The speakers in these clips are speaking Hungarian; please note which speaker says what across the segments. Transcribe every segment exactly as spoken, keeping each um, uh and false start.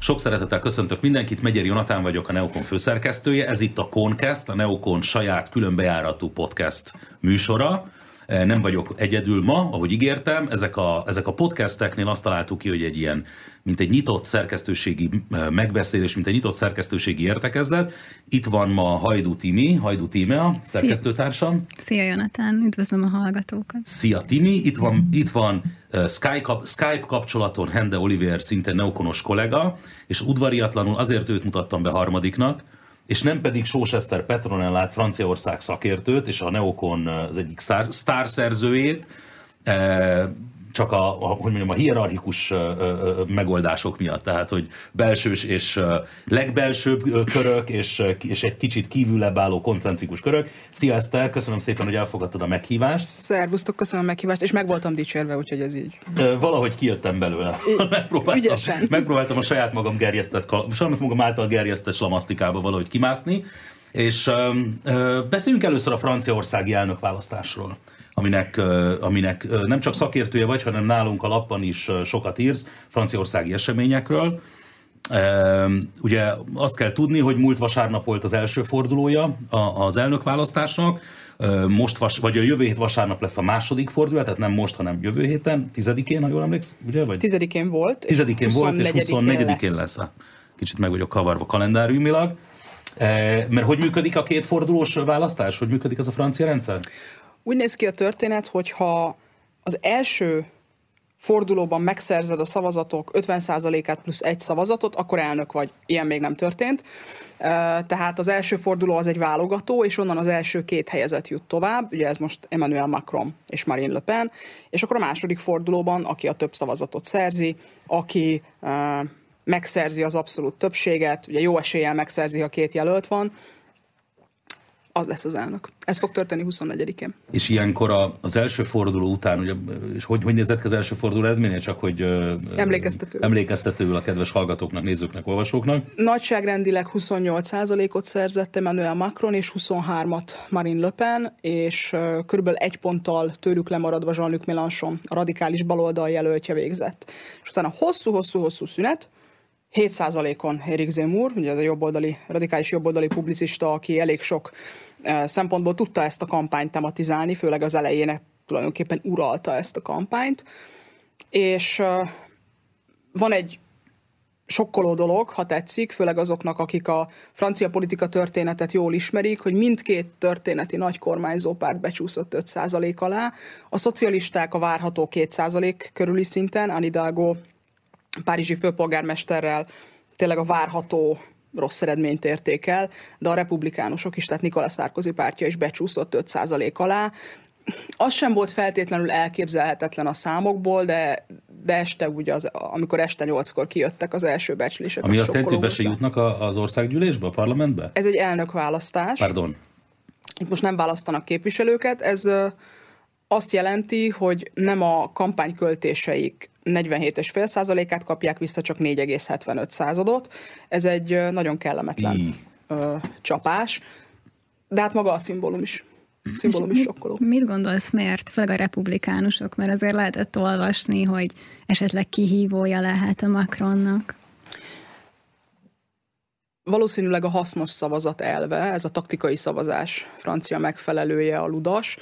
Speaker 1: Sok szeretettel köszöntök mindenkit, Megyeri Jonatán vagyok, a Neokon főszerkesztője. Ez itt a Koncast, a Neokon saját különbejáratú podcast műsora. Nem vagyok egyedül ma, ahogy ígértem. Ezek a, ezek a podcasteknél azt találtuk ki, hogy egy ilyen, mint egy nyitott szerkesztőségi megbeszélés, mint egy nyitott szerkesztőségi értekezlet. Itt van ma Hajdú Timi, Hajdú Tímea, szerkesztőtársam.
Speaker 2: Szia Jonatán, üdvözlöm a hallgatókat.
Speaker 1: Szia Timi, itt van, mm. itt van uh, Skype, Skype kapcsolaton Hende Oliver, szintén neokonos kollega, és udvariatlanul azért őt mutattam be harmadiknak, és nem pedig Sós Eszter Petronellát, Franciaország szakértőt, és a Neokon az egyik sztárszerzőjét, csak a, a, hogy mondjam, a hierarchikus megoldások miatt, tehát hogy belsős és legbelsőbb körök, és, és egy kicsit kívülebb álló koncentrikus körök. Szia Eszter, köszönöm szépen, hogy elfogadtad a meghívást.
Speaker 3: Szervusztok, köszönöm a meghívást, és meg voltam dicsérve, úgyhogy ez így.
Speaker 1: Valahogy kijöttem belőle. Megpróbáltam, megpróbáltam a saját magam gerjesztett, saját magam által gerjesztett slamasztikába valahogy kimászni, és ö, beszéljünk először a franciaországi elnökválasztásról. Aminek, aminek nem csak szakértője vagy, hanem nálunk a lapban is sokat írsz franciaországi eseményekről. Ugye azt kell tudni, hogy múlt vasárnap volt az első fordulója az elnökválasztásnak, most vas, vagy a jövő hét vasárnap lesz a második fordulója, tehát nem most, hanem jövő héten, tizedikén, ha jól emléksz, ugye? Vagy?
Speaker 3: Tizedikén volt,
Speaker 1: tizedikén
Speaker 3: és
Speaker 1: volt, és huszonnegyedikén lesz. lesz. Kicsit meg vagyok kavarva kalendáriumilag. Mert hogy működik a két fordulós választás? Hogy működik az a francia rendszer?
Speaker 3: Úgy néz ki a történet, hogyha az első fordulóban megszerzed a szavazatok ötven százalékát plusz egy szavazatot, akkor elnök vagy. Ilyen még nem történt. Tehát az első forduló az egy válogató, és onnan az első két helyezett jut tovább. Ugye ez most Emmanuel Macron és Marine Le Pen. És akkor a második fordulóban, aki a több szavazatot szerzi, aki megszerzi az abszolút többséget, ugye jó eséllyel megszerzi, ha két jelölt van, az lesz az elnök. Ez fog történni huszonnegyedikén.
Speaker 1: És ilyenkor a, az első forduló után, ugye, és hogy, hogy nézett ki az első forduló eredménye? Csak hogy
Speaker 3: emlékeztető.
Speaker 1: emlékeztetőül a kedves hallgatóknak, nézőknek, olvasóknak.
Speaker 3: Nagyságrendileg huszonnyolc százalékot szerzett Emmanuel Macron, és huszonhármat Marine Le Pen, és körülbelül egy ponttal tőlük lemaradva Jean-Luc Mélenchon, a radikális baloldal jelöltje végzett. És utána hosszú-hosszú-hosszú szünet, hét százalékon Éric Zemmour, ugye ez a jobboldali, radikális jobboldali publicista, aki elég sok eh, szempontból tudta ezt a kampányt tematizálni, főleg az elején tulajdonképpen uralta ezt a kampányt. És eh, van egy sokkoló dolog, ha tetszik, főleg azoknak, akik a francia politika történetet jól ismerik, hogy mindkét történeti nagy kormányzó párt becsúszott öt százalék alá. A szocialisták a várható két százalék körüli szinten, Anne Hidalgo párizsi főpolgármesterrel tényleg a várható rossz eredményt érték el, de a republikánusok is, tehát Nicolas Sarkozy pártja is becsúszott öt százalék alá. Az sem volt feltétlenül elképzelhetetlen a számokból, de, de este úgy, az, amikor este nyolckor kijöttek az első becslések.
Speaker 1: Ami azt jelenti, hogy be se jutnak az országgyűlésbe, a parlamentbe?
Speaker 3: Ez egy elnökválasztás.
Speaker 1: Pardon.
Speaker 3: Itt most nem választanak képviselőket. Ez azt jelenti, hogy nem a kampányköltéseik negyvenhét egész öt százalékát kapják vissza, csak négy egész hetvenöt századot. Ez egy nagyon kellemetlen ö, csapás, de hát maga a szimbólum is. Szimbólum is sokkoló.
Speaker 2: Mit gondolsz, miért? Főleg a republikánusok, mert azért lehetett olvasni, hogy esetleg kihívója lehet a Macronnak.
Speaker 3: Valószínűleg a hasznos szavazat elve, ez a taktikai szavazás francia megfelelője, a ludas.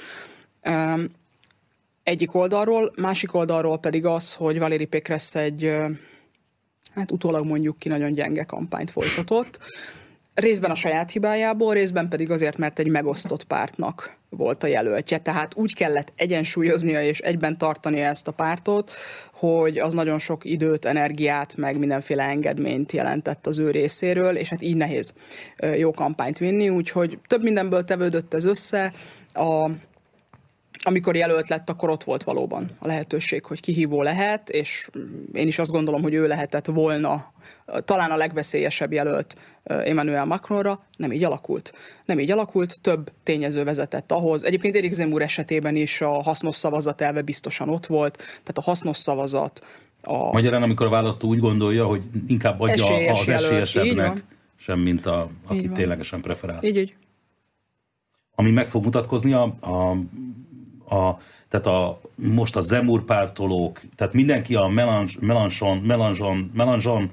Speaker 3: Egyik oldalról, másik oldalról pedig az, hogy Valérie Pécresse egy, hát utólag mondjuk ki, nagyon gyenge kampányt folytatott. Részben a saját hibájából, részben pedig azért, mert egy megosztott pártnak volt a jelöltje. Tehát úgy kellett egyensúlyoznia és egyben tartania ezt a pártot, hogy az nagyon sok időt, energiát, meg mindenféle engedményt jelentett az ő részéről, és hát így nehéz jó kampányt vinni, úgyhogy több mindenből tevődött ez össze. A Amikor jelölt lett, akkor ott volt valóban a lehetőség, hogy kihívó lehet, és én is azt gondolom, hogy ő lehetett volna talán a legveszélyesebb jelölt Emmanuel Macronra. Nem így alakult. Nem így alakult, több tényező vezetett ahhoz. Egyébként Éric Zemmour esetében is a hasznos szavazat elve biztosan ott volt, tehát a hasznos szavazat. A
Speaker 1: Magyarán, amikor a választó úgy gondolja, hogy inkább adja
Speaker 3: esélyes
Speaker 1: az
Speaker 3: jelölt,
Speaker 1: esélyesebbnek, sem mint a, aki ténylegesen preferál.
Speaker 3: Így, így.
Speaker 1: Ami meg fog mutatkozni a, a A, tehát a, most a Zemmour pártolók, tehát mindenki a Mélenchon, Mélenchon, Mélenchon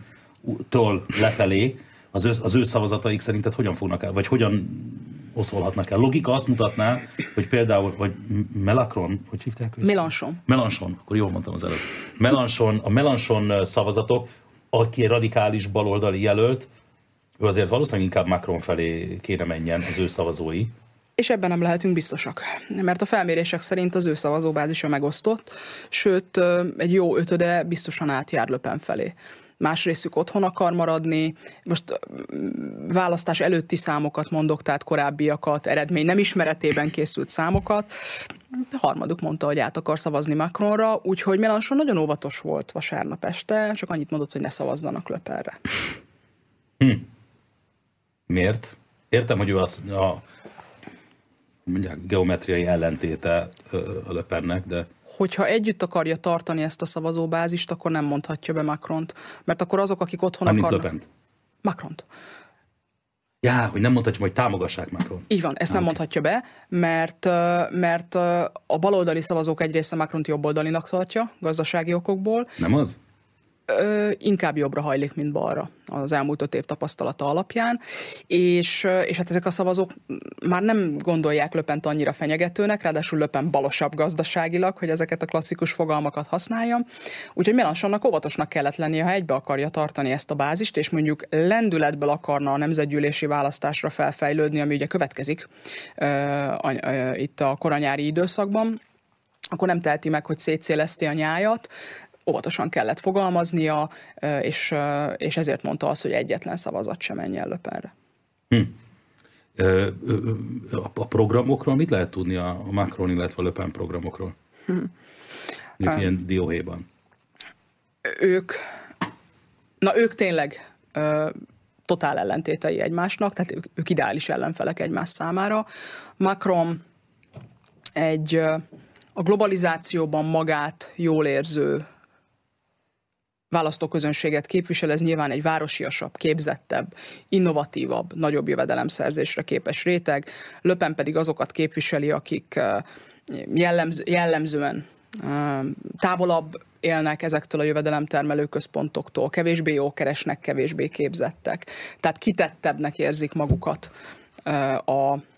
Speaker 1: től lefelé az ő, az ő szavazataik szerinted hogyan fognak el, vagy hogyan oszolhatnak el? Logika azt mutatná, hogy például, vagy Melacron, hogy hívták?
Speaker 3: Mélenchon.
Speaker 1: Mélenchon, akkor jól mondtam az előtt. Mélenchon, a Mélenchon szavazatok, aki radikális baloldali jelölt, ő azért valószínűleg inkább Macron felé kéne menjen az ő szavazói.
Speaker 3: És ebben nem lehetünk biztosak, mert a felmérések szerint az ő szavazóbázisa megosztott, sőt egy jó ötöde biztosan átjár Le Pen felé. Más részük otthon akar maradni, most választás előtti számokat mondok, tehát korábbiakat, eredmény nem ismeretében készült számokat. A harmaduk mondta, hogy át akar szavazni Macronra, úgyhogy Mélenchon nagyon óvatos volt vasárnap este, csak annyit mondott, hogy ne szavazzanak Le Penre.
Speaker 1: Hm. Miért? Értem, hogy ő az a mondják, geometriai ellentéte a Le Pennek, de...
Speaker 3: Hogyha együtt akarja tartani ezt a szavazóbázist, akkor nem mondhatja be Macront. Mert akkor azok, akik otthon
Speaker 1: nem
Speaker 3: akarnak...
Speaker 1: Le Pent.
Speaker 3: Macront.
Speaker 1: Já, hogy nem mondhatja, hogy támogassák Macron.
Speaker 3: Így van, ezt ah, nem okay. mondhatja be, mert, mert a baloldali szavazók egy része Macront jobboldalinak tartja, gazdasági okokból.
Speaker 1: Nem az?
Speaker 3: Ö, inkább jobbra hajlik, mint balra az elmúlt öt év tapasztalata alapján, és, és hát ezek a szavazók már nem gondolják Le Pent annyira fenyegetőnek, ráadásul Le Pen balosabb gazdaságilag, hogy ezeket a klasszikus fogalmakat használjam. Úgyhogy Mélenchonnak óvatosnak kellett lennie, ha egybe akarja tartani ezt a bázist, és mondjuk lendületből akarna a nemzetgyűlési választásra felfejlődni, ami ugye következik uh, uh, itt a koranyári időszakban, akkor nem teheti meg, hogy szétszéleszti a nyájat. Óvatosan kellett fogalmaznia, és, és ezért mondta azt, hogy egyetlen szavazat sem menjen Le Penre.
Speaker 1: Hm. A programokról mit lehet tudni a Macron, illetve a Le Pen programokról? Hm. Mondjuk ilyen dióhéjban.
Speaker 3: Ők, na ők tényleg totál ellentétei egymásnak, tehát ők, ők ideális ellenfelek egymás számára. Macron egy a globalizációban magát jól érző választóközönséget képvisel, ez nyilván egy városiasabb, képzettebb, innovatívabb, nagyobb jövedelemszerzésre képes réteg. Le Pen pedig azokat képviseli, akik jellemz, jellemzően távolabb élnek ezektől a jövedelemtermelő központoktól, kevésbé jól keresnek, kevésbé képzettek. Tehát kitettebbnek érzik magukat a, a,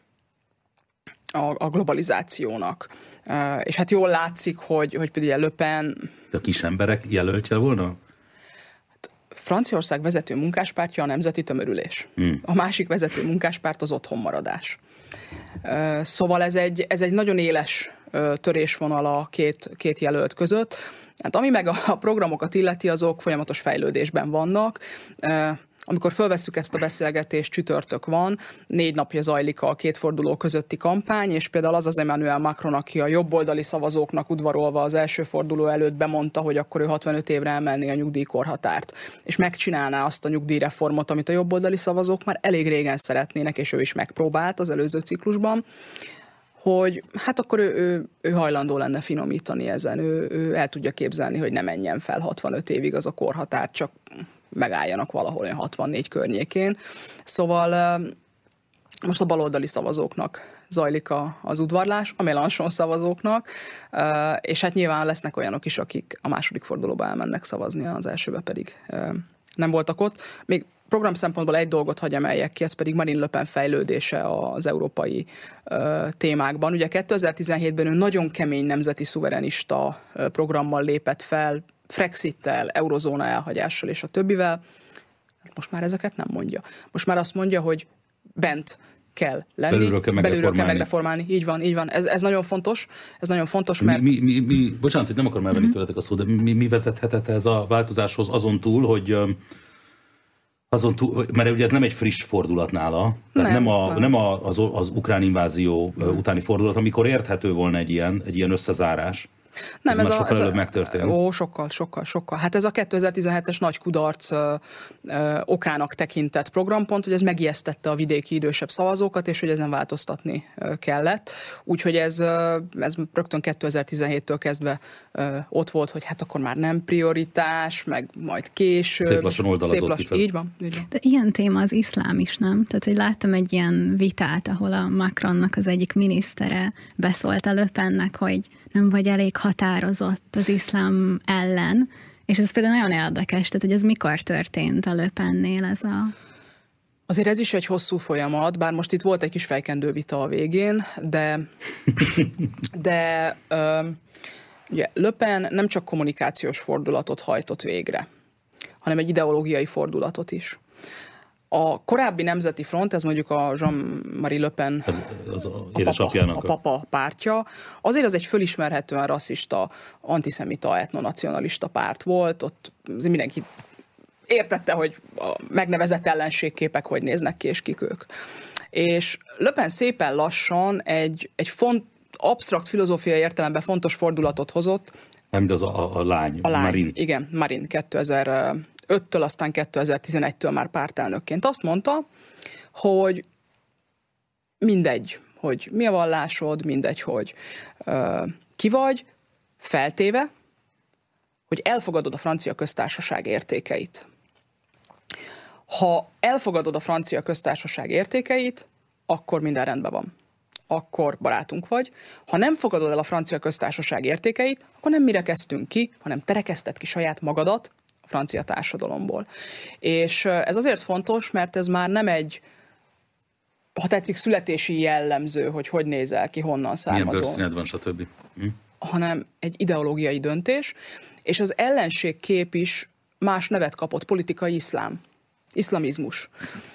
Speaker 3: a globalizációnak. És hát jól látszik, hogy, hogy például Le Pen...
Speaker 1: A kis emberek jelöltje volna?
Speaker 3: Franciaország vezető munkáspártja a Nemzeti Tömörülés. Hmm. A másik vezető munkáspárt az otthonmaradás. Szóval ez egy, ez egy nagyon éles törésvonal a két, két jelölt között. Hát ami meg a programokat illeti, azok folyamatos fejlődésben vannak. Amikor fölvesszük ezt a beszélgetést, csütörtök van, négy napja zajlik a két forduló közötti kampány, és például az az Emmanuel Macron, aki a jobboldali szavazóknak udvarolva az első forduló előtt bemondta, hogy akkor ő hatvanöt évre emelné a nyugdíjkorhatárt, és megcsinálná azt a nyugdíjreformot, amit a jobboldali szavazók már elég régen szeretnének, és ő is megpróbált az előző ciklusban, hogy hát akkor ő, ő, ő hajlandó lenne finomítani ezen, ő, ő el tudja képzelni, hogy ne menjen fel hatvanöt évig az a korhatár, csak megálljanak valahol olyan hatvannégy környékén. Szóval most a baloldali szavazóknak zajlik a, az udvarlás, a Mélenchon szavazóknak, és hát nyilván lesznek olyanok is, akik a második fordulóba elmennek szavazni, az elsőbe pedig nem voltak ott. Még program szempontból egy dolgot hagy emeljek ki, ez pedig Marine Le Pen fejlődése az európai témákban. Ugye kétezer-tizenhétben ő nagyon kemény nemzeti szuverenista programmal lépett fel, Frexittel, eurozóna elhagyással és a többivel. Most már ezeket nem mondja. Most már azt mondja, hogy bent kell lenni,
Speaker 1: belülről kell megreformálni.
Speaker 3: Belülről kell megreformálni. Így van, így van. Ez, ez nagyon fontos, ez nagyon fontos, mert...
Speaker 1: Mi, mi, mi, bocsánat, hogy nem akarom elvenni uh-huh. tőletek a szót, de mi, mi vezethetett ez a változáshoz azon túl, hogy azon túl, mert ugye ez nem egy friss fordulat nála, tehát nem, nem, a, nem. nem a, az, az ukrán invázió nem. utáni fordulat, amikor érthető volna egy ilyen, egy ilyen összezárás. Nem, ez, ez, a, ez a, megtörtént.
Speaker 3: Ó, sokkal, sokkal, sokkal. Hát ez a kétezer-tizenhetes nagy kudarc ö, ö, okának tekintett programpont, hogy ez megijesztette a vidéki idősebb szavazókat, és hogy ezen változtatni ö, kellett. Úgyhogy ez, ö, ez rögtön kétezer-tizenhéttől kezdve ö, ott volt, hogy hát akkor már nem prioritás, meg majd később.
Speaker 1: Szép lassan oldalazott
Speaker 3: lass, így van, így van.
Speaker 2: De ilyen téma az iszlám is, nem? Tehát, hogy láttam egy ilyen vitát, ahol a Macronnak az egyik minisztere beszólt a Le Pennek, hogy nem vagy elég határozott az iszlám ellen, És ez például nagyon érdekes, tehát hogy ez mikor történt a Le Pennél ez a...
Speaker 3: Azért ez is egy hosszú folyamat, bár most itt volt egy kis fejkendő vita a végén, de, de ö, ugye Le Pen nem csak kommunikációs fordulatot hajtott végre, hanem egy ideológiai fordulatot is. A korábbi Nemzeti Front, ez mondjuk a Jean-Marie Le Pen,
Speaker 1: ez, az a,
Speaker 3: a, papa, a papa pártja, azért az egy fölismerhetően rasszista, antiszemita, etnonacionalista párt volt, ott mindenki értette, hogy a megnevezett ellenségképek hogy néznek ki, és kik ők. És Le Pen szépen lassan egy, egy font, absztrakt filozófiai értelemben fontos fordulatot hozott.
Speaker 1: Nem, az a, a lány,
Speaker 3: a lány,
Speaker 1: Marine.
Speaker 3: Igen, Marine kétezer-öttől, aztán kétezer-tizenegytől már pártelnökként. Azt mondta, hogy mindegy, hogy mi a vallásod, mindegy, hogy uh, ki vagy, feltéve, hogy elfogadod a francia köztársaság értékeit. Ha elfogadod a francia köztársaság értékeit, akkor minden rendben van. Akkor barátunk vagy. Ha nem fogadod el a francia köztársaság értékeit, akkor nem mi rekeztünk ki, hanem te rekezted ki saját magadat a francia társadalomból. És ez azért fontos, mert ez már nem egy, ha tetszik, születési jellemző, hogy hogy nézel ki, honnan származol.
Speaker 1: Milyen bőrszíned van, stb. Hm?
Speaker 3: Hanem egy ideológiai döntés, és az ellenségkép is más nevet kapott, politikai iszlám, iszlamizmus.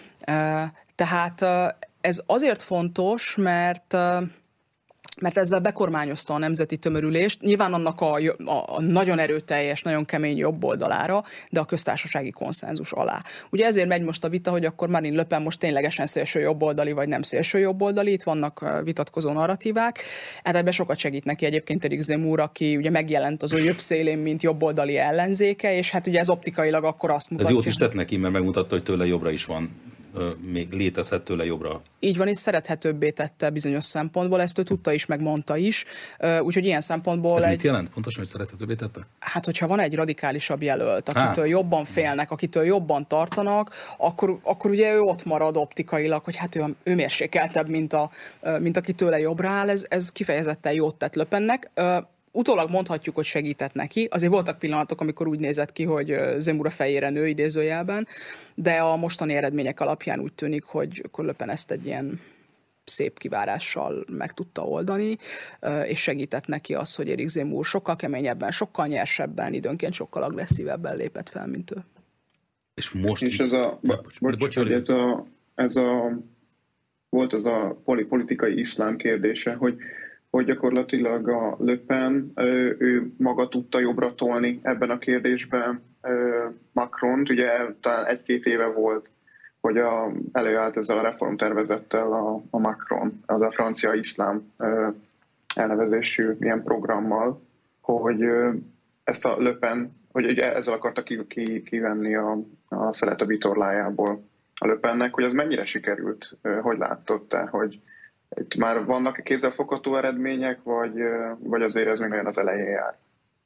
Speaker 3: Tehát ez azért fontos, mert, mert ezzel bekormányozta a nemzeti tömörülést, nyilván annak a, a, a nagyon erőteljes, nagyon kemény jobb oldalára, de a köztársasági konszenzus alá. Ugye ezért megy most a vita, hogy akkor Marine Le Pen most ténylegesen szélső jobboldali, vagy nem szélső jobboldali, itt vannak vitatkozó narratívák. Hát ebben sokat segít neki egyébként Éric Zemmour, aki ugye megjelent az ő jobb szélén, mint jobboldali ellenzéke, és hát ugye ez optikailag akkor azt mutatja.
Speaker 1: Ez jót is tett neki, mert megmutatta, hogy tőle jobbra is van. Még létezhet tőle jobbra.
Speaker 3: Így van, és szerethetőbbé tette bizonyos szempontból, ezt ő tudta is, megmondta is, úgyhogy ilyen szempontból...
Speaker 1: Ez
Speaker 3: egy...
Speaker 1: mit jelent? Pontosan, hogy szerethetőbbé tette?
Speaker 3: Hát, hogyha van egy radikálisabb jelölt, akitől Há. jobban félnek, akitől jobban tartanak, akkor, akkor ugye ő ott marad optikailag, hogy hát ő, ő mérsékeltebb, mint, a, mint aki tőle jobbra áll, ez, ez kifejezetten jót tett Le Pennek. Utólag mondhatjuk, hogy segített neki. Azért voltak pillanatok, amikor úgy nézett ki, hogy Zemmour a fejére nő idézőjelben, de a mostani eredmények alapján úgy tűnik, hogy Le Pen ezt egy ilyen szép kivárással meg tudta oldani, és segített neki az, hogy Éric Zemmour sokkal keményebben, sokkal nyersebben, időnként sokkal agresszívebben lépett fel, mint ő.
Speaker 1: És most...
Speaker 4: És ez a... Bocs, bocs, hogy ez a, ez a... Volt az a politikai iszlám kérdése, hogy hogy gyakorlatilag a Le Pen, ő, ő maga tudta jobbra tolni ebben a kérdésben Macront. Ugye talán egy-két éve volt, hogy a, előállt ezzel a reformtervezettel a, a Macron, az a francia iszlám elnevezésű ilyen programmal, hogy ezt a Le Pen, hogy ezzel akarta ki, ki, kivenni a, a szelet a vitorlájából a Le Pennek, hogy ez mennyire sikerült, hogy láttad te, hogy itt már vannak kézzelfogható eredmények, vagy, vagy azért ez még nagyon az elején jár?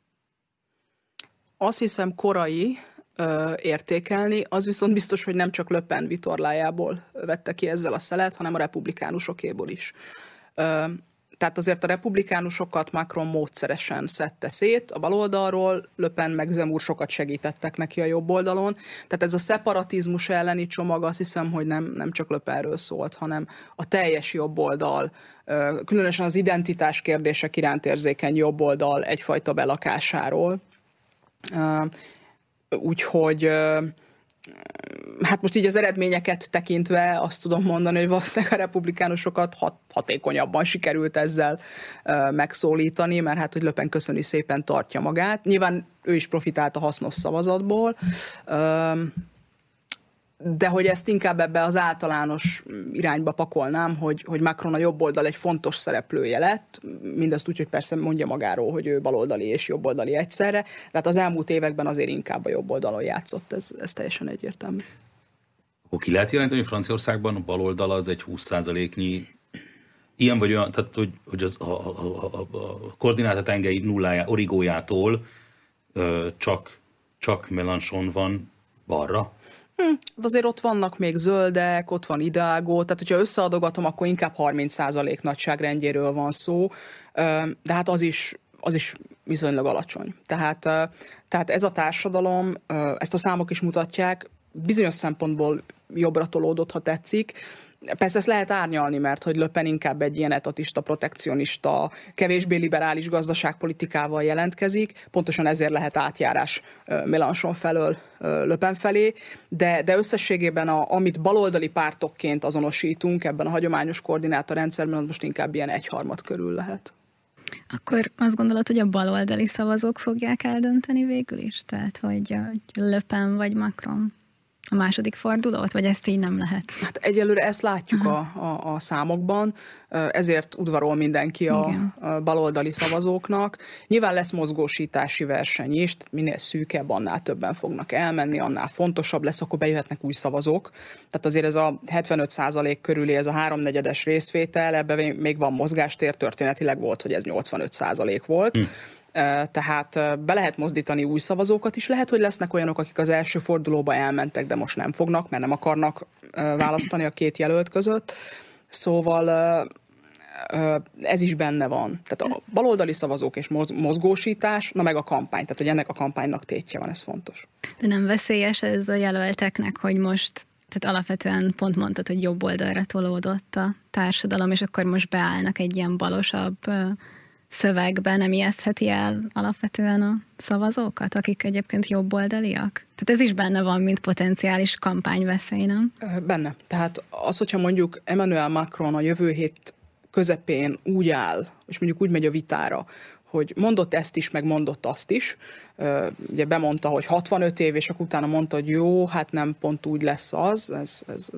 Speaker 3: Azt hiszem korai ö, értékelni, az viszont biztos, hogy nem csak Le Pen vitorlájából vette ki ezzel a szelet, hanem a republikánusokéból is. Ö, tehát azért a republikánusokat Macron módszeresen szedte szét a baloldalról, Le Pen meg Zemmour sokat segítettek neki a jobb oldalon. Tehát ez a szeparatizmus elleni csomag, azt hiszem, hogy nem, nem csak Le Penről szólt, hanem a teljes jobb oldal, különösen az identitás kérdések iránt érzékeny jobb oldal egyfajta belakásáról. Úgyhogy hát most így az eredményeket tekintve azt tudom mondani, hogy valószínűleg a republikánusokat hat, hatékonyabban sikerült ezzel uh, megszólítani, mert hát, hogy Le Pen köszöni szépen tartja magát. Nyilván ő is profitált a hasznos szavazatból, uh, de hogy ezt inkább ebbe az általános irányba pakolnám, hogy, hogy Macron a jobb oldal egy fontos szereplője lett, mindezt úgy, hogy persze mondja magáról, hogy ő baloldali és jobboldali egyszerre, tehát az elmúlt években azért inkább a jobb oldalon játszott, ez, ez teljesen egyértelmű.
Speaker 1: Akkor ki lehet jelenteni, hogy Franciaországban a baloldal az egy húsz százaléknyi ilyen vagy olyan, tehát hogy, hogy az, a, a, a, a koordináta tengely nullájá, origójától ö, csak, csak Mélenchon van balra?
Speaker 3: Hm, azért ott vannak még zöldek, ott van Hidalgo, tehát hogyha összeadogatom, akkor inkább harminc százalék nagyságrendjéről van szó, de hát az is, az is viszonylag alacsony. Tehát, tehát ez a társadalom, ezt a számok is mutatják, bizonyos szempontból jobbra tolódott, ha tetszik. Persze ezt lehet árnyalni, mert hogy Le Pen inkább egy ilyen etatista, protekcionista, kevésbé liberális gazdaságpolitikával jelentkezik, pontosan ezért lehet átjárás Mélenchon felől Le Pen felé, de, de összességében a, amit baloldali pártokként azonosítunk ebben a hagyományos koordinátorrendszerben, az most inkább ilyen egyharmad körül lehet.
Speaker 2: Akkor azt gondolod, hogy a baloldali szavazók fogják eldönteni végül is? Tehát, hogy Le Pen vagy Macron? A második fordulót, vagy ezt így nem lehet?
Speaker 3: Hát egyelőre ezt látjuk a, a, a számokban, ezért udvarol mindenki a, a baloldali szavazóknak. Nyilván lesz mozgósítási verseny is, minél szűkebb, annál többen fognak elmenni, annál fontosabb lesz, akkor bejöhetnek új szavazók. Tehát azért ez a hetvenöt százalék körüli, ez a háromnegyedes részvétel, ebben még van mozgástér, történetileg volt, hogy ez nyolcvanöt százalék volt. Hm. Tehát be lehet mozdítani új szavazókat is. Lehet, hogy lesznek olyanok, akik az első fordulóba elmentek, de most nem fognak, mert nem akarnak választani a két jelölt között. Szóval ez is benne van. Tehát a baloldali szavazók és mozgósítás, na meg a kampány. Tehát, hogy ennek a kampánynak tétje van, ez fontos.
Speaker 2: De nem veszélyes ez a jelölteknek, hogy most, tehát alapvetően pont mondtad, hogy jobb oldalra tolódott a társadalom, és akkor most beállnak egy ilyen balosabb szövegben, nem ijesztheti el alapvetően a szavazókat, akik egyébként jobboldaliak? Tehát ez is benne van, mint potenciális kampányveszély, nem?
Speaker 3: Benne. Tehát az, hogyha mondjuk Emmanuel Macron a jövő hét közepén úgy áll, és mondjuk úgy megy a vitára, hogy mondott ezt is, meg mondott azt is. Ugye bemondta, hogy hatvanöt év, és akkor utána mondta, hogy jó, hát nem pont úgy lesz az, ez, ez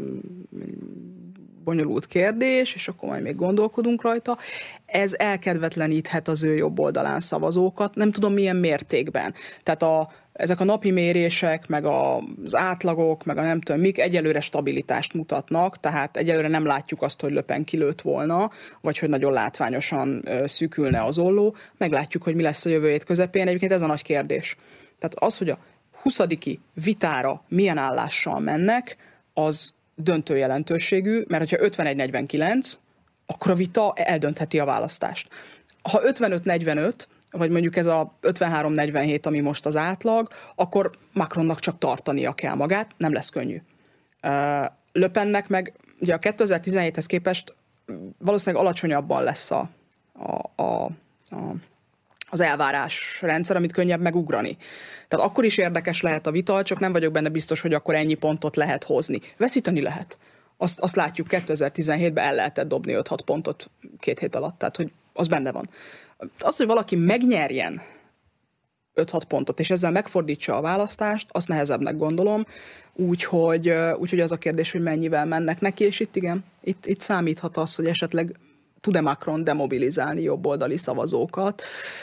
Speaker 3: bonyolult kérdés, és akkor majd még gondolkodunk rajta. Ez elkedvetleníthet az ő jobb oldalán szavazókat, nem tudom milyen mértékben. Tehát a, ezek a napi mérések, meg a, az átlagok, meg a nem tudom mik egyelőre stabilitást mutatnak, tehát egyelőre nem látjuk azt, hogy Le Pen kilőtt volna, vagy hogy nagyon látványosan szűkülne az olló. Meglátjuk, hogy mi lesz a jövő hét közepén. Egyébként ez a nagy kérdés. Tehát az, hogy a huszadiki vitára milyen állással mennek, az döntő jelentőségű, mert hogyha ötvenegy negyvenkilenc, akkor a vita eldöntheti a választást. Ha ötvenöt negyvenöt, vagy mondjuk ez a ötvenhárom negyvenhét, ami most az átlag, akkor Macronnak csak tartania kell magát, nem lesz könnyű. Le Pennek meg ugye a kétezer-tizenhéthez képest valószínűleg alacsonyabban lesz a, a, a, a az elvárás rendszer, amit könnyebb megugrani. Tehát akkor is érdekes lehet a vita, csak nem vagyok benne biztos, hogy akkor ennyi pontot lehet hozni. Veszíteni lehet. Azt, azt látjuk, kétezer-tizenhétben el lehetett dobni öt-hat pontot két hét alatt, tehát hogy az benne van. Az, hogy valaki megnyerjen öt-hat pontot, és ezzel megfordítsa a választást, azt nehezebbnek gondolom, úgyhogy, úgyhogy az a kérdés, hogy mennyivel mennek neki, és itt igen, itt, itt számíthat az, hogy esetleg tud-e Macron demobilizálni jobboldali szavazókat.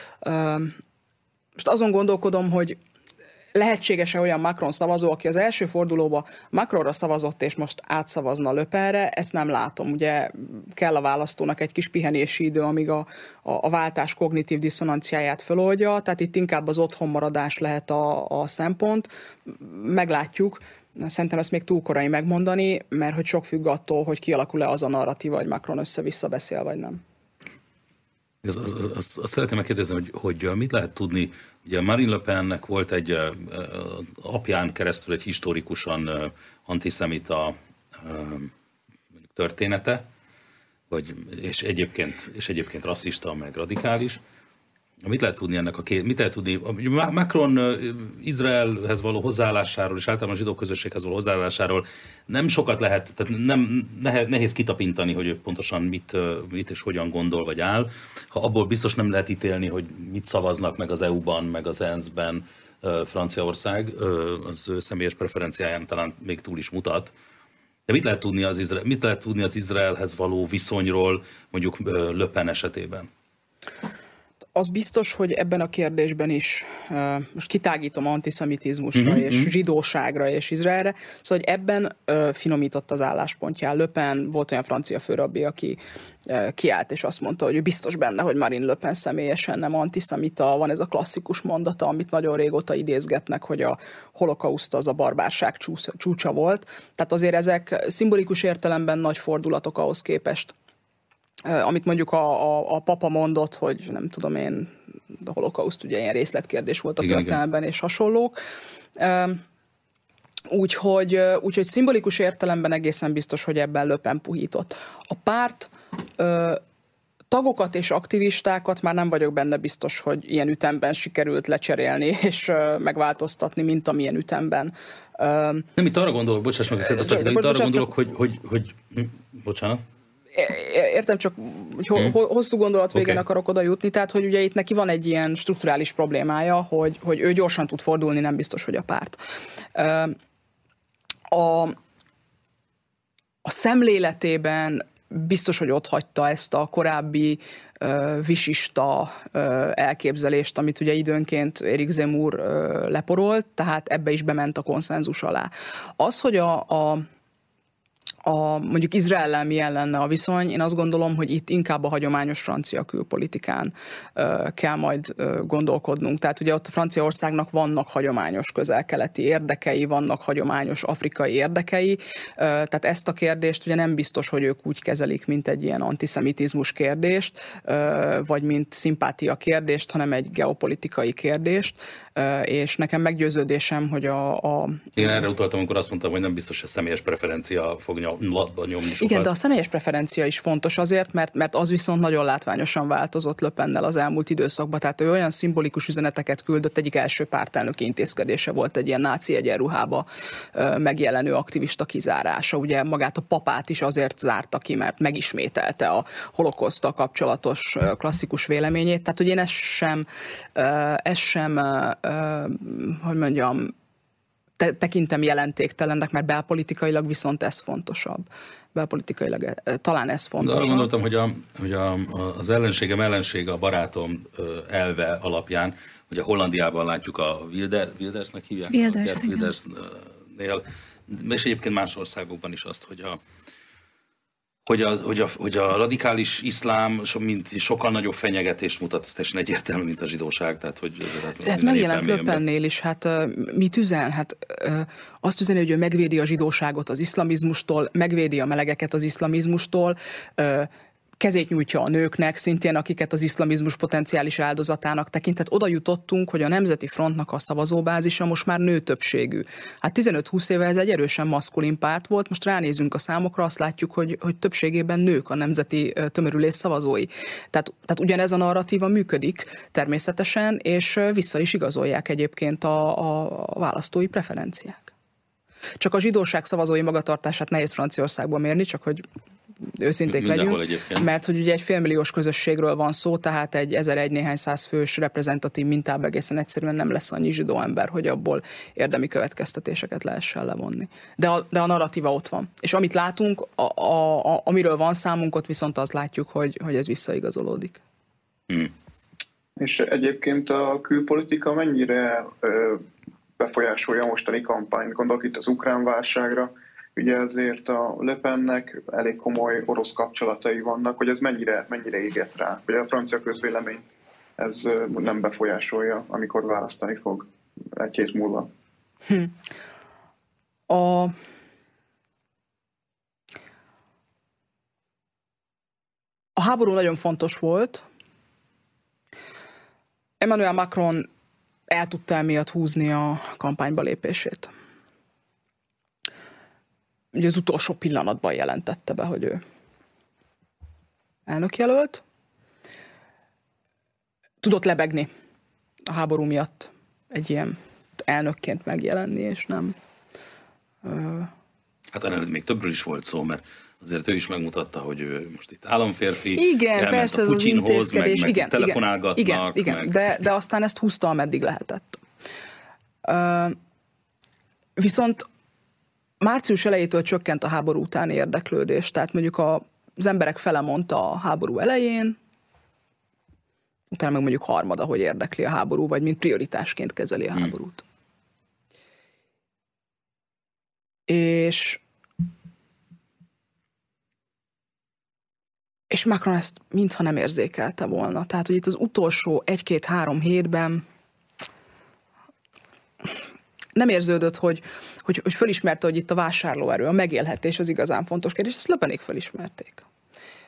Speaker 3: Most azon gondolkodom, hogy lehetséges-e olyan Macron szavazó, aki az első fordulóban Macronra szavazott, és most átszavazna Le Penre, ezt nem látom. Ugye kell a választónak egy kis pihenési idő, amíg a, a, a váltás kognitív diszonanciáját feloldja, tehát itt inkább az otthonmaradás lehet a, a szempont. Meglátjuk. Szerintem ezt még túl korai megmondani, mert hogy sok függ attól, hogy kialakul-e az a narratíva, hogy Macron össze-vissza beszél, vagy nem.
Speaker 1: Azt az, az, az, az szeretném megkérdezni, hogy, hogy mit lehet tudni. Ugye Marine Le Pennek volt egy uh, apján keresztül egy historikusan uh, antiszemita uh, története, vagy, és, egyébként, és egyébként rasszista, meg radikális. Mit lehet tudni ennek a két, mit lehet tudni? Macron Izraelhez való hozzáállásáról és általában a zsidó közösséghez való hozzáállásáról nem sokat lehet, tehát nem, nehéz kitapintani, hogy ő pontosan mit, mit és hogyan gondol vagy áll. Ha abból biztos nem lehet ítélni, hogy mit szavaznak meg az é u-ban, meg az e en es ben Franciaország, az ő személyes preferenciáján talán még túl is mutat. De mit lehet tudni az, Izrael, mit lehet tudni az Izraelhez való viszonyról mondjuk Le Pen esetében?
Speaker 3: Az biztos, hogy ebben a kérdésben is, uh, most kitágítom antiszemitizmusra mm-hmm. és zsidóságra és Izraelre, szóval hogy ebben uh, finomított az álláspontján. Le Pen volt olyan francia főrabbi, aki uh, kiállt és azt mondta, hogy ő biztos benne, hogy Marine Le Pen személyesen nem antiszemita. Van ez a klasszikus mondata, amit nagyon régóta idézgetnek, hogy a holokauszt az a barbárság csúcsa volt. Tehát azért ezek szimbolikus értelemben nagy fordulatok ahhoz képest, amit mondjuk a, a, a papa mondott, hogy nem tudom én, a holokauszt ugye ilyen részletkérdés volt a
Speaker 1: igen,
Speaker 3: történelemben
Speaker 1: igen.
Speaker 3: és hasonlók. Úgyhogy, úgyhogy szimbolikus értelemben egészen biztos, hogy ebben Le Pen puhított. A párt ö, tagokat és aktivistákat már nem vagyok benne biztos, hogy ilyen ütemben sikerült lecserélni és ö, megváltoztatni, mint amilyen ütemben. Ö,
Speaker 1: nem, itt arra gondolok, bocsáss meg, hogy itt arra gondolok, hogy, hogy, hogy... Bocsánat.
Speaker 3: Értem, csak hogy hosszú gondolat végén okay. akarok oda jutni, tehát hogy ugye itt neki van egy ilyen strukturális problémája, hogy, hogy ő gyorsan tud fordulni, nem biztos, hogy a párt. A, a szemléletében biztos, hogy ott hagyta ezt a korábbi uh, visista uh, elképzelést, amit ugye időnként Éric Zemmour uh, leporolt, tehát ebbe is bement a konszenzus alá. Az, hogy a, a A, mondjuk Izraellel milyen lenne a viszony, én azt gondolom, hogy itt inkább a hagyományos francia külpolitikán uh, kell majd uh, gondolkodnunk. Tehát ugye ott a Franciaországnak vannak hagyományos közel-keleti érdekei, vannak hagyományos afrikai érdekei, uh, tehát ezt a kérdést ugye nem biztos, hogy ők úgy kezelik, mint egy ilyen antiszemitizmus kérdést, uh, vagy mint szimpátia kérdést, hanem egy geopolitikai kérdést, uh, és nekem meggyőződésem, hogy a... a
Speaker 1: én erre utaltam, amikor azt mondtam, hogy nem biztos, hogy a személyes preferencia fog latban nyomni sokat.
Speaker 3: Igen, de a személyes preferencia is fontos azért, mert, mert az viszont nagyon látványosan változott Le Pennel az elmúlt időszakban. Tehát ő olyan szimbolikus üzeneteket küldött, egyik első pártelnöki intézkedése volt egy ilyen náci egyenruhába megjelenő aktivista kizárása. Ugye magát a papát is azért zárta ki, mert megismételte a holokauszttal kapcsolatos klasszikus véleményét. Tehát, hogy én ezt sem, ezt sem, hogy mondjam, Te, tekintem jelentéktelennek, mert belpolitikailag viszont ez fontosabb. Belpolitikailag talán ez fontosabb.
Speaker 1: De arra gondoltam, hogy, a, hogy a, az ellenségem ellensége, a barátom elve alapján, hogy a Hollandiában látjuk a Wilder, Wildersnek hívják?
Speaker 2: Wilders,
Speaker 1: Wildersnél, és egyébként más országokban is azt, hogy a Hogy a, hogy, a, hogy a radikális iszlám mint sokkal nagyobb fenyegetést mutat, ez teljesen egyértelmű, mint a zsidóság. Tehát, hogy ez
Speaker 3: ez megjelent Le Pennél is. Hát uh, mit üzen? Hát uh, azt üzeni, hogy ő megvédi a zsidóságot az iszlamizmustól, megvédi a melegeket az iszlamizmustól, uh, kezét nyújtja a nőknek, szintén akiket az iszlamizmus potenciális áldozatának tekintett. Oda jutottunk, hogy a Nemzeti Frontnak a szavazóbázisa most már nő többségű. Hát tizenöt-húsz éve ez egy erősen maszkulin párt volt, most ránézünk a számokra, azt látjuk, hogy, hogy többségében nők a nemzeti tömörülés szavazói. Tehát, tehát ugyanez a narratíva működik természetesen, és vissza is igazolják egyébként a, a választói preferenciák. Csak a zsidóság szavazói magatartását nehéz Franciaországban mérni, csak hogy őszinték legyünk, mert hogy ugye egy félmilliós közösségről van szó, tehát egy ezer-egy néhány száz fős reprezentatív mintában egészen egyszerűen nem lesz annyi zsidó ember, hogy abból érdemi következtetéseket lehessen levonni. De a, de a narratíva ott van. És amit látunk, a, a, a, amiről van számunk, ott viszont azt látjuk, hogy, hogy ez visszaigazolódik.
Speaker 4: Hmm. És egyébként a külpolitika mennyire ö, befolyásolja a mostani kampányt? Gondolok itt az ukrán válságra. Ugye ezért a Le Pennek elég komoly orosz kapcsolatai vannak, hogy ez mennyire, mennyire éget rá. Ugye a francia közvélemény ez nem befolyásolja, amikor választani fog egy hét múlva. Hm.
Speaker 3: A... a háború nagyon fontos volt. Emmanuel Macron el tudta emiatt húzni a kampányba lépését. Ugye az utolsó pillanatban jelentette be, hogy ő elnökjelölt. Tudott lebegni a háború miatt egy ilyen elnökként megjelenni, és nem... Uh...
Speaker 1: Hát ennél még többről is volt szó, mert azért ő is megmutatta, hogy ő most itt államférfi,
Speaker 3: igen, persze,
Speaker 1: a Putyinhoz, meg, meg
Speaker 3: igen,
Speaker 1: telefonálgatnak.
Speaker 3: Igen, igen,
Speaker 1: meg...
Speaker 3: de, de aztán ezt húzta, ameddig lehetett. Uh, viszont március elejétől csökkent a háború utáni érdeklődés, tehát mondjuk a, az emberek fele mondta a háború elején, utána meg mondjuk harmada, hogy érdekli a háború, vagy mint prioritásként kezeli a hmm. háborút. És és Macron ezt mintha nem érzékelte volna. Tehát, hogy itt az utolsó egy-két-három hétben nem érződött, hogy, hogy, hogy fölismerte, hogy itt a vásárlóerő, a megélhetés az igazán fontos kérdés. Ezt Le Penék fölismerték.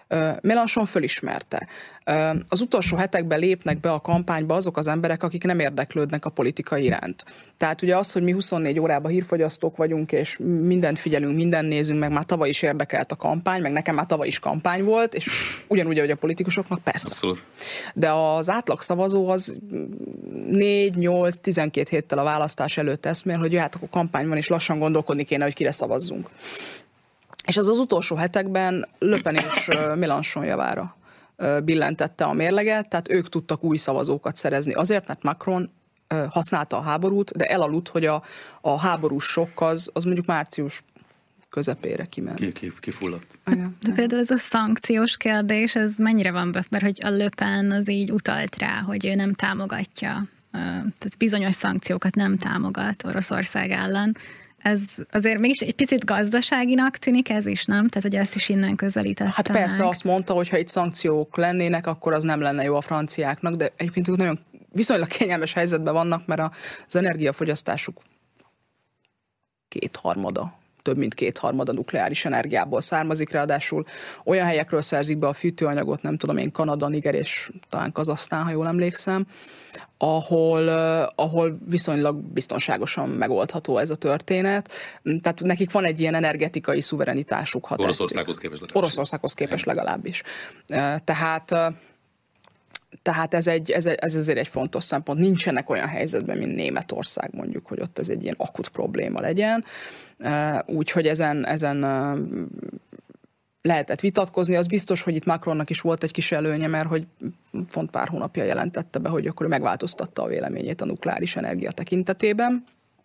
Speaker 3: Mélenchon fölismerte. Az utolsó hetekben lépnek be a kampányba azok az emberek, akik nem érdeklődnek a politika iránt. Tehát ugye az, hogy mi huszonnégy órában hírfogyasztók vagyunk, és mindent figyelünk, mindent nézünk, meg már tavaly is érdekelt a kampány, meg nekem már tavaly is kampány volt, és ugyanúgy, ahogy a politikusoknak, persze.
Speaker 1: Abszolút.
Speaker 3: De az átlag szavazó az négy, nyolc, tizenkét héttel a választás előtt eszmél, hogy hát akkor kampány van, és lassan gondolkodni kéne, hogy kire szavazzunk. És az az utolsó hetekben Le Pen és Mélenchon javára billentette a mérleget, tehát ők tudtak új szavazókat szerezni. Azért, mert Macron használta a háborút, de elaludt, hogy a, a háborús sokk az, az mondjuk március közepére kiment.
Speaker 1: Ki, ki, kifulladt.
Speaker 2: De például ez a szankciós kérdés, ez mennyire van be, mert hogy a Le Pen az így utalt rá, hogy ő nem támogatja, tehát bizonyos szankciókat nem támogat Oroszország ellen. Ez azért mégis egy picit gazdaságinak tűnik ez is, nem? Tehát, hogy ezt is innen közelítette.
Speaker 3: Hát persze meg. Azt mondta, hogy ha itt szankciók lennének, akkor az nem lenne jó a franciáknak, de egyébként nagyon viszonylag kényelmes helyzetben vannak, mert az energiafogyasztásuk kétharmada, több mint kétharmada nukleáris energiából származik, ráadásul olyan helyekről szerzik be a fűtőanyagot, nem tudom én, Kanada, Niger és talán Kazahsztán, ha jól emlékszem, ahol, ahol viszonylag biztonságosan megoldható ez a történet. Tehát nekik van egy ilyen energetikai szuverenitásuk, ha
Speaker 1: Oroszországhoz képest legalábbis.
Speaker 3: Oroszországhoz képest legalábbis. Tehát, tehát ez, egy, ez, ez azért egy fontos szempont. Nincsenek olyan helyzetben, mint Németország mondjuk, hogy ott ez egy ilyen akut probléma legyen. Úgyhogy ezen, ezen lehetett vitatkozni. Az biztos, hogy itt Macronnak is volt egy kis előnye, mert hogy pont pár hónapja jelentette be, hogy akkor ő megváltoztatta a véleményét a nukleáris energia tekintetében.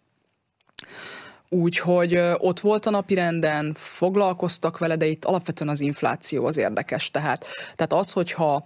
Speaker 3: Úgyhogy ott volt a napirenden, foglalkoztak vele, de itt alapvetően az infláció az érdekes. Tehát, tehát az, hogyha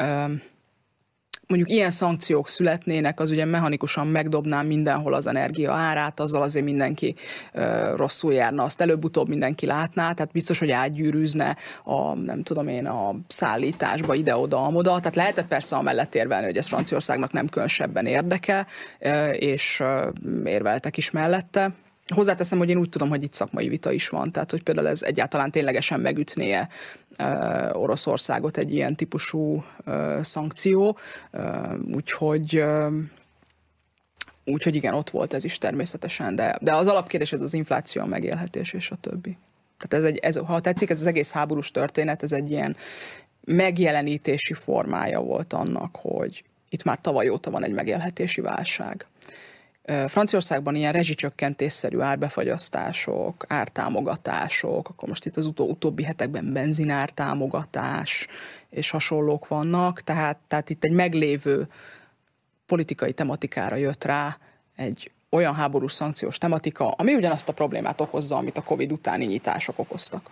Speaker 3: mondjuk ilyen szankciók születnének, az ugye mechanikusan megdobná mindenhol az energia árát, azzal azért mindenki ö, rosszul járna, azt előbb-utóbb mindenki látná, tehát biztos, hogy átgyűrűzne a, nem tudom én, a szállításba ide-oda, amoda, tehát lehetett persze amellett érvelni, hogy ez Franciaországnak nem különösebben érdeke, ö, és ö, érveltek is mellette. Hozzáteszem, hogy én úgy tudom, hogy itt szakmai vita is van, tehát hogy például ez egyáltalán ténylegesen megütnie uh, Oroszországot egy ilyen típusú uh, szankció, uh, úgyhogy, uh, úgyhogy igen, ott volt ez is természetesen, de, de az alapkérdés ez az infláció, a megélhetés és a többi. Tehát ez egy, ez, ha tetszik, ez az egész háborús történet, ez egy ilyen megjelenítési formája volt annak, hogy itt már tavaly óta van egy megélhetési válság. Franciaországban ilyen rezsicsökkentésszerű árbefagyasztások, ártámogatások, akkor most itt az utó, utóbbi hetekben benzinártámogatás és hasonlók vannak, tehát, tehát itt egy meglévő politikai tematikára jött rá egy olyan háborús szankciós tematika, ami ugyanazt a problémát okozza, amit a Covid utáni nyitások okoztak.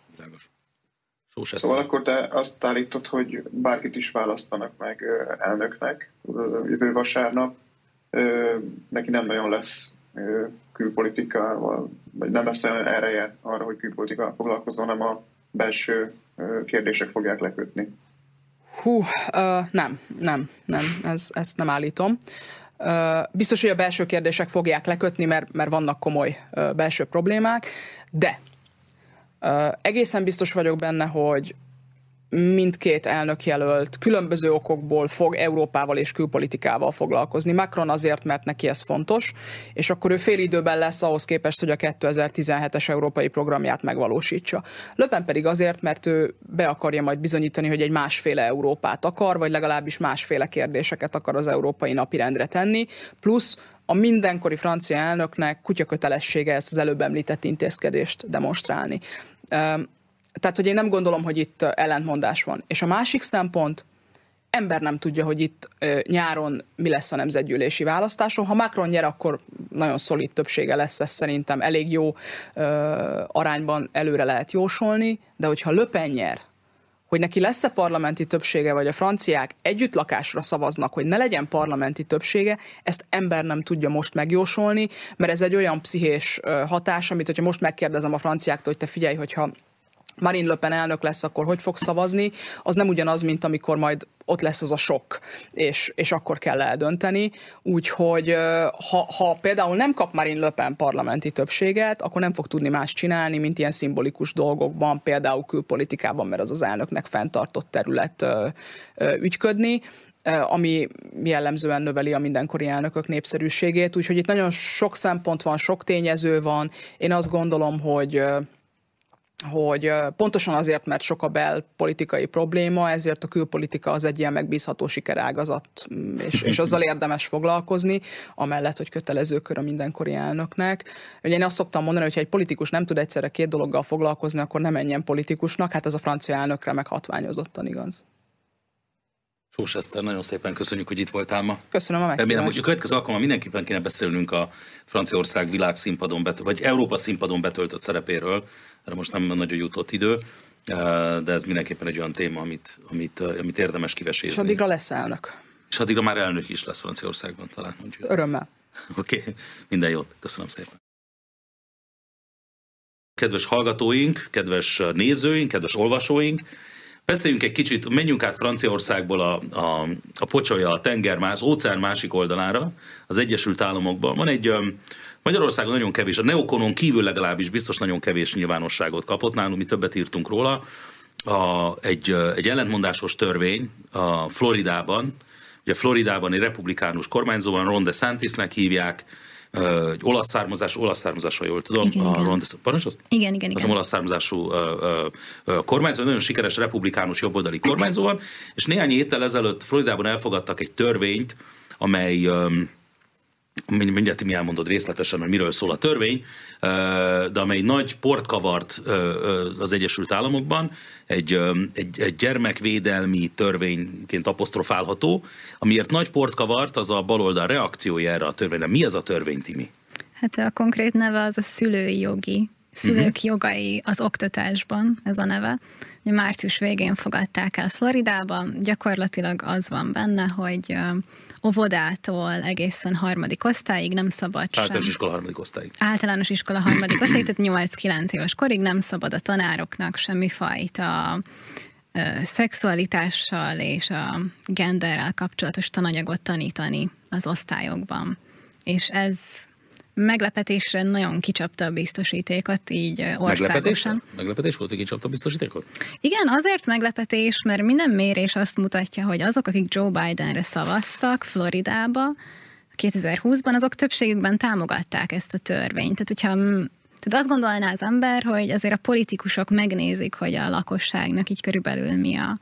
Speaker 4: Szóval akkor te azt állítod, hogy bárkit is választanak meg elnöknek jövő vasárnap, Ö, neki nem nagyon lesz ö, külpolitikával, vagy nem lesz olyan ereje arra, hogy külpolitikával foglalkozzon, hanem a belső ö, kérdések fogják lekötni.
Speaker 3: Hú, ö, nem, nem, nem, ez, ezt nem állítom. Ö, biztos, hogy a belső kérdések fogják lekötni, mert, mert vannak komoly ö, belső problémák, de ö, egészen biztos vagyok benne, hogy mindkét elnökjelölt különböző okokból fog Európával és külpolitikával foglalkozni. Macron azért, mert neki ez fontos, és akkor ő fél időben lesz ahhoz képest, hogy a kétezer-tizenhetes európai programját megvalósítsa. Le Pen pedig azért, mert ő be akarja majd bizonyítani, hogy egy másféle Európát akar, vagy legalábbis másféle kérdéseket akar az európai napirendre tenni, plusz a mindenkori francia elnöknek kutyakötelessége ezt az előbb említett intézkedést demonstrálni. Tehát, hogy én nem gondolom, hogy itt ellentmondás van. És a másik szempont, ember nem tudja, hogy itt nyáron mi lesz a nemzetgyűlési választáson. Ha Macron nyer, akkor nagyon szolid többsége lesz, ez szerintem elég jó ö, arányban előre lehet jósolni, de hogyha Le Pen nyer, hogy neki lesz-e parlamenti többsége, vagy a franciák együttlakásra szavaznak, hogy ne legyen parlamenti többsége, ezt ember nem tudja most megjósolni, mert ez egy olyan pszichés hatás, amit hogyha most megkérdezem a franciáktól, hogy te figyelj, hogyha Marine Le Pen elnök lesz, akkor hogy fog szavazni, az nem ugyanaz, mint amikor majd ott lesz az a sok, és, és akkor kell eldönteni. Úgyhogy ha, ha például nem kap Marine Le Pen parlamenti többséget, akkor nem fog tudni más csinálni, mint ilyen szimbolikus dolgokban, például külpolitikában, mert az az elnöknek fenntartott terület ö, ö, ügyködni, ami jellemzően növeli a mindenkori elnökök népszerűségét. Úgyhogy itt nagyon sok szempont van, sok tényező van. Én azt gondolom, hogy hogy pontosan azért, mert sok a belpolitikai probléma, ezért a külpolitika az egy ilyen megbízható sikerágazat, és, és azzal érdemes foglalkozni, amellett, hogy kötelező kör a mindenkori elnöknek. Ugye én azt szoktam mondani, hogy ha egy politikus nem tud egyszerre két dologgal foglalkozni, akkor nem menjen politikusnak, hát ez a francia elnökre meg hatványozottan igaz.
Speaker 1: Sós Eszter, nagyon szépen köszönjük, hogy itt voltál ma.
Speaker 3: Köszönöm a meghívást.
Speaker 1: Remélem, hogy a következő alkalommal mindenképpen kéne beszélnünk a Franciaország világszínpadon betöltött, vagy Európa színpadon betöltött szerepéről. Erre most nem nagyon jutott idő, de ez mindenképpen egy olyan téma, amit, amit, amit érdemes kivesézni.
Speaker 3: És addigra lesz elnök.
Speaker 1: És addigra már elnök is lesz Franciaországban talán.
Speaker 3: Örömmel.
Speaker 1: Oké, okay. Minden jót. Köszönöm szépen. Kedves hallgatóink, kedves nézőink, kedves olvasóink, beszéljünk egy kicsit, menjünk át Franciaországból a, a, a pocsolya, a tenger, más, óceán másik oldalára, az Egyesült Államokban. Van egy Magyarországon nagyon kevés, a neokonon kívül legalábbis biztos nagyon kevés nyilvánosságot kapott, nálunk mi többet írtunk róla. A, egy, egy ellentmondásos törvény a Floridában, ugye Floridában egy republikánus kormányzó van, Ron DeSantisnek hívják, egy olasz származás, olasz származás, ha jól tudom,
Speaker 2: igen,
Speaker 1: a
Speaker 2: igen.
Speaker 1: Ron DeSantis,
Speaker 2: igen, igen, igen.
Speaker 1: az olasz származású kormányzó, nagyon sikeres republikánus jobboldali kormányzó van, és néhány héttel ezelőtt Floridában elfogadtak egy törvényt, amely mindjárt mi elmondod részletesen, hogy miről szól a törvény, de amely nagy port kavart az Egyesült Államokban, egy, egy, egy gyermekvédelmi törvényként apostrofálható, amiért nagy port kavart, az a baloldal reakciója erre a törvényre. Mi ez a törvény, Timi?
Speaker 2: Hát a konkrét neve az a szülői jogi, szülők uh-huh. jogai az oktatásban, ez a neve. Március végén fogadták el Floridában, gyakorlatilag az van benne, hogy óvodától egészen harmadik osztályig nem szabad sem.
Speaker 1: Általános iskola harmadik osztályig.
Speaker 2: Általános iskola harmadik osztályig, tehát nyolc-kilenc éves korig nem szabad a tanároknak semmifajta ö, szexualitással és a genderrel kapcsolatos tananyagot tanítani az osztályokban. És ez meglepetésre nagyon kicsapta a biztosítékot, így országosan.
Speaker 1: Meglepetés volt, hogy kicsapta a biztosítékot?
Speaker 2: Igen, azért meglepetés, mert minden mérés azt mutatja, hogy azok, akik Joe Bidenre szavaztak Floridába kétezer-húszban, azok többségükben támogatták ezt a törvényt. Tehát, hogyha tehát azt gondolná az ember, hogy azért a politikusok megnézik, hogy a lakosságnak így körülbelül mi a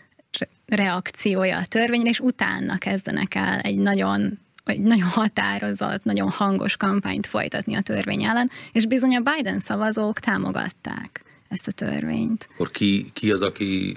Speaker 2: reakciója a törvényre, és utána kezdenek el egy nagyon egy nagyon határozott, nagyon hangos kampányt folytatni a törvény ellen, és bizony a Biden szavazók támogatták ezt a törvényt.
Speaker 1: Akkor ki, ki, az, aki,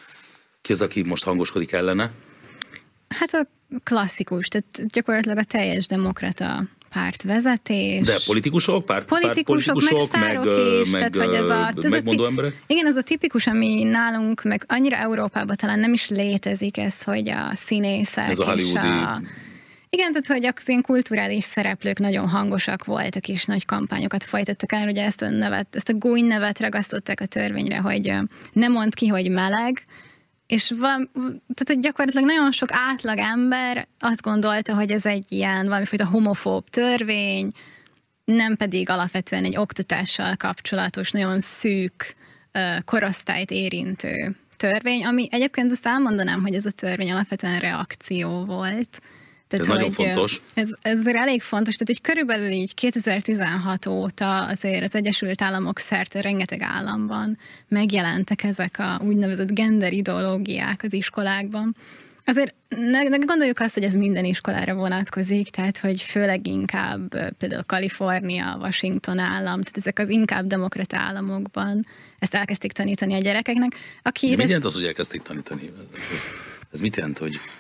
Speaker 1: ki az, aki most hangoskodik ellene?
Speaker 2: Hát a klasszikus, tehát gyakorlatilag a teljes demokrata pártvezetés.
Speaker 1: De politikusok? Párt,
Speaker 2: politikusok, párt, politikusok, meg sztárok meg, is.
Speaker 1: Meg,
Speaker 2: tehát, hogy ez a, ez
Speaker 1: megmondó
Speaker 2: a,
Speaker 1: emberek?
Speaker 2: Igen, az a tipikus, ami nálunk, meg annyira Európában talán nem is létezik ez, hogy a színészek
Speaker 1: ez a
Speaker 2: és a... Igen, tehát hogy az ilyen kulturális szereplők nagyon hangosak voltak, és nagy kampányokat folytattak el, ugye ezt a nevet, ezt a gúny nevet ragasztották a törvényre, hogy ne mondd ki, hogy meleg, és van, tehát hogy gyakorlatilag nagyon sok átlag ember azt gondolta, hogy ez egy ilyen valamifajta homofób törvény, nem pedig alapvetően egy oktatással kapcsolatos, nagyon szűk korosztályt érintő törvény, ami egyébként azt elmondanám, hogy ez a törvény alapvetően reakció volt. Tehát,
Speaker 1: ez nagyon fontos.
Speaker 2: Ez, ez elég fontos, tehát hogy körülbelül így kétezer-tizenhat óta azért az Egyesült Államok szerte rengeteg államban megjelentek ezek a úgynevezett gender ideológiák az iskolákban. Azért ne, ne gondoljuk azt, hogy ez minden iskolára vonatkozik, tehát hogy főleg inkább például Kalifornia, Washington állam, tehát ezek az inkább demokrata államokban ezt elkezdték tanítani a gyerekeknek. Aki
Speaker 1: mit jelent az, hogy elkezdték tanítani? Ez, ez mit jelent, hogy...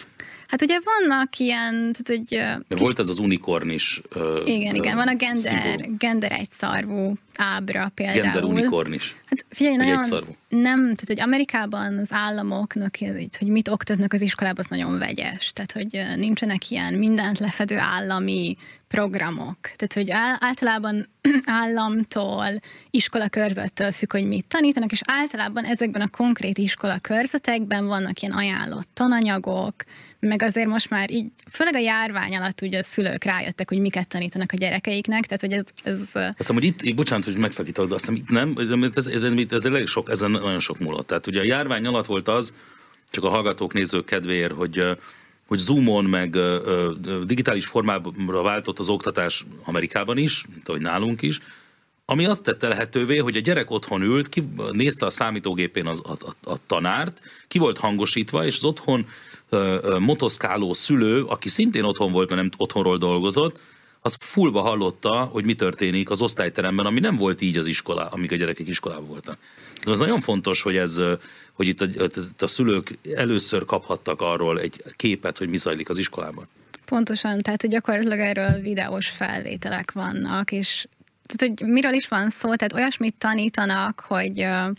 Speaker 2: Hát ugye vannak ilyen... Tehát, hogy,
Speaker 1: De kis... Volt ez az unikorn is.
Speaker 2: Uh, igen, igen, van a gender, gender egyszarvú ábra például.
Speaker 1: Gender unikorn is.
Speaker 2: Hát figyelj, nagyon nem, tehát hogy Amerikában az államoknak, hogy mit oktatnak az iskolában, az nagyon vegyes. Tehát, hogy nincsenek ilyen mindent lefedő állami programok. Tehát, hogy általában államtól, iskolakörzettől függ, hogy mit tanítanak, és általában ezekben a konkrét iskolakörzetekben vannak ilyen ajánlott tananyagok, meg azért most már így, főleg a járvány alatt ugye a szülők rájöttek, hogy miket tanítanak a gyerekeiknek, tehát hogy ez... ez...
Speaker 1: Azt hiszem, hogy itt, bocsánat, hogy megszakítok, de azt hiszem, itt nem, ez, ez, ez, ez elég sok, ezen nagyon sok múlott. Tehát ugye a járvány alatt volt az, csak a hallgatók, nézők kedvéért, hogy hogy Zoomon meg ö, ö, digitális formára váltott az oktatás Amerikában is, mint ahogy nálunk is, ami azt tette lehetővé, hogy a gyerek otthon ült, ki, nézte a számítógépén az, a, a, a tanárt, ki volt hangosítva, és az otthon ö, ö, motoszkáló szülő, aki szintén otthon volt, mert nem otthonról dolgozott, az fullba hallotta, hogy mi történik az osztályteremben, ami nem volt így az iskola, amíg a gyerekek iskolában voltak. De az nagyon fontos, hogy, ez, hogy itt a, a szülők először kaphattak arról egy képet, hogy mi zajlik az iskolában.
Speaker 2: Pontosan, tehát hogy gyakorlatilag erről videós felvételek vannak, és tehát, hogy miről is van szó, tehát olyasmit tanítanak, hogy uh,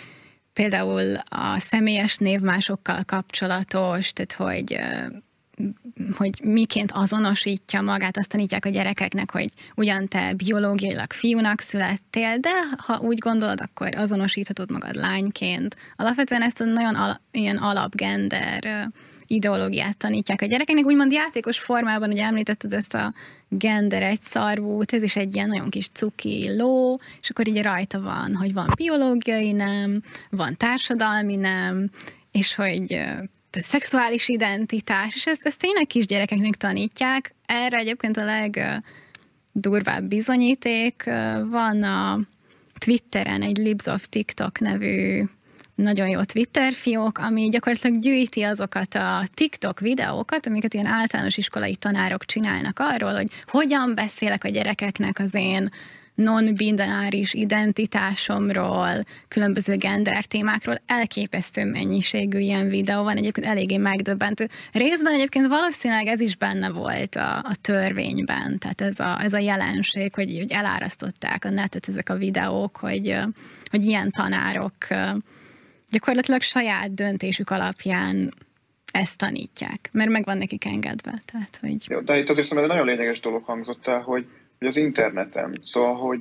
Speaker 2: például a személyes névmásokkal kapcsolatos, tehát hogy uh, hogy miként azonosítja magát, azt tanítják a gyerekeknek, hogy ugyan te biológiailag fiúnak születtél, de ha úgy gondolod, akkor azonosíthatod magad lányként. Alapvetően ezt a nagyon al- ilyen alapgender ideológiát tanítják a gyerekeknek, úgymond játékos formában, ugye említetted ezt a gender egyszarvút, ez is egy ilyen nagyon kis cuki ló, és akkor így rajta van, hogy van biológiai nem, van társadalmi nem, és hogy szexuális identitás, és ezt, ezt tényleg kisgyerekeknek tanítják. Erre egyébként a legdurvább bizonyíték van a Twitteren egy Libs of TikTok nevű nagyon jó Twitter fiók, ami gyakorlatilag gyűjti azokat a TikTok videókat, amiket ilyen általános iskolai tanárok csinálnak arról, hogy hogyan beszélek a gyerekeknek az én non-bináris identitásomról, különböző gender témákról, elképesztő mennyiségű ilyen videó van, egyébként eléggé megdöbbentő. Részben egyébként valószínűleg ez is benne volt a, a törvényben, tehát ez a, ez a jelenség, hogy, hogy elárasztották a netet ezek a videók, hogy, hogy ilyen tanárok gyakorlatilag saját döntésük alapján ezt tanítják, mert meg van nekik engedve. Tehát, hogy...
Speaker 4: Jó, de itt azért szerintem egy nagyon lényeges dolog hangzott el, hogy hogy az interneten. Szóval, hogy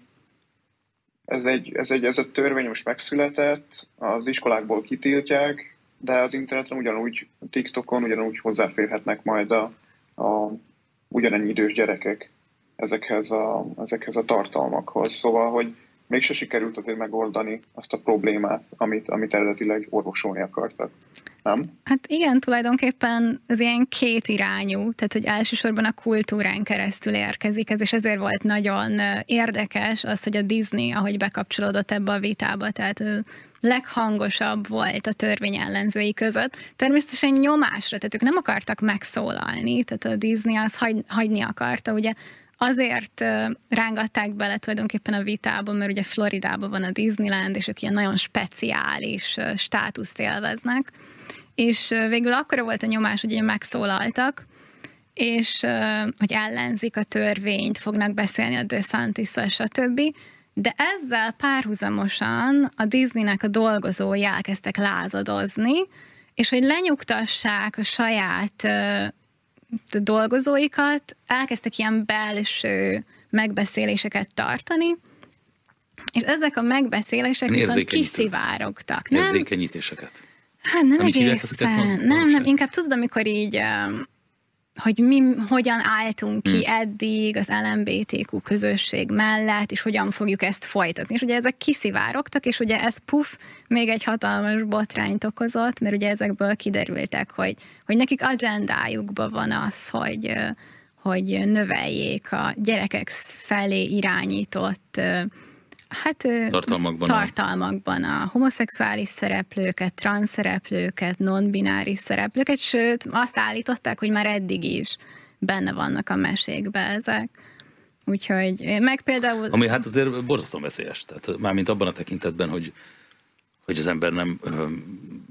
Speaker 4: ez egy, ez egy ez a törvény most megszületett, az iskolákból kitiltják, de az interneten ugyanúgy, TikTokon ugyanúgy hozzáférhetnek majd a, a ugyanennyi idős gyerekek ezekhez a, ezekhez a tartalmakhoz. Szóval, hogy mégse sikerült azért megoldani azt a problémát, amit, amit eredetileg orvosolni akartak. Nem?
Speaker 2: Hát igen, tulajdonképpen ez ilyen kétirányú, tehát hogy elsősorban a kultúrán keresztül érkezik ez, és ezért volt nagyon érdekes az, hogy a Disney, ahogy bekapcsolódott ebbe a vitába, tehát leghangosabb volt a törvény ellenzői között. Természetesen nyomásra, tehát ők nem akartak megszólalni, tehát a Disney az hagy, hagyni akarta, ugye azért rángatták bele tulajdonképpen a vitába, mert ugye Floridában van a Disneyland, és ők ilyen nagyon speciális státuszt élveznek, és végül akkora volt a nyomás, hogy megszólaltak, és hogy ellenzik a törvényt, fognak beszélni a DeSantis-szal, stb., de ezzel párhuzamosan a Disneynek a dolgozói elkezdtek lázadozni, és hogy lenyugtassák a saját dolgozóikat, elkezdtek ilyen belső megbeszéléseket tartani, és ezek a megbeszélések viszont kiszivárogtak.
Speaker 1: Érzékenyítéseket.
Speaker 2: Hát nem egészen. Nem, nem, inkább tudod, amikor így, hogy mi hogyan álltunk ki hmm. eddig az el em bé té kú közösség mellett, és hogyan fogjuk ezt folytatni. És ugye ezek kiszivárogtak, és ugye ez puff, még egy hatalmas botrányt okozott, mert ugye ezekből kiderültek, hogy, hogy nekik agendájukban van az, hogy, hogy növeljék a gyerekek felé irányított hát,
Speaker 1: tartalmakban,
Speaker 2: tartalmakban a homoszexuális szereplőket, transzszereplőket, non-bináris szereplőket, sőt, azt állították, hogy már eddig is benne vannak a mesékbe ezek. Úgyhogy meg például...
Speaker 1: Ami hát azért borzasztóan veszélyes. Tehát mármint abban a tekintetben, hogy, hogy az ember nem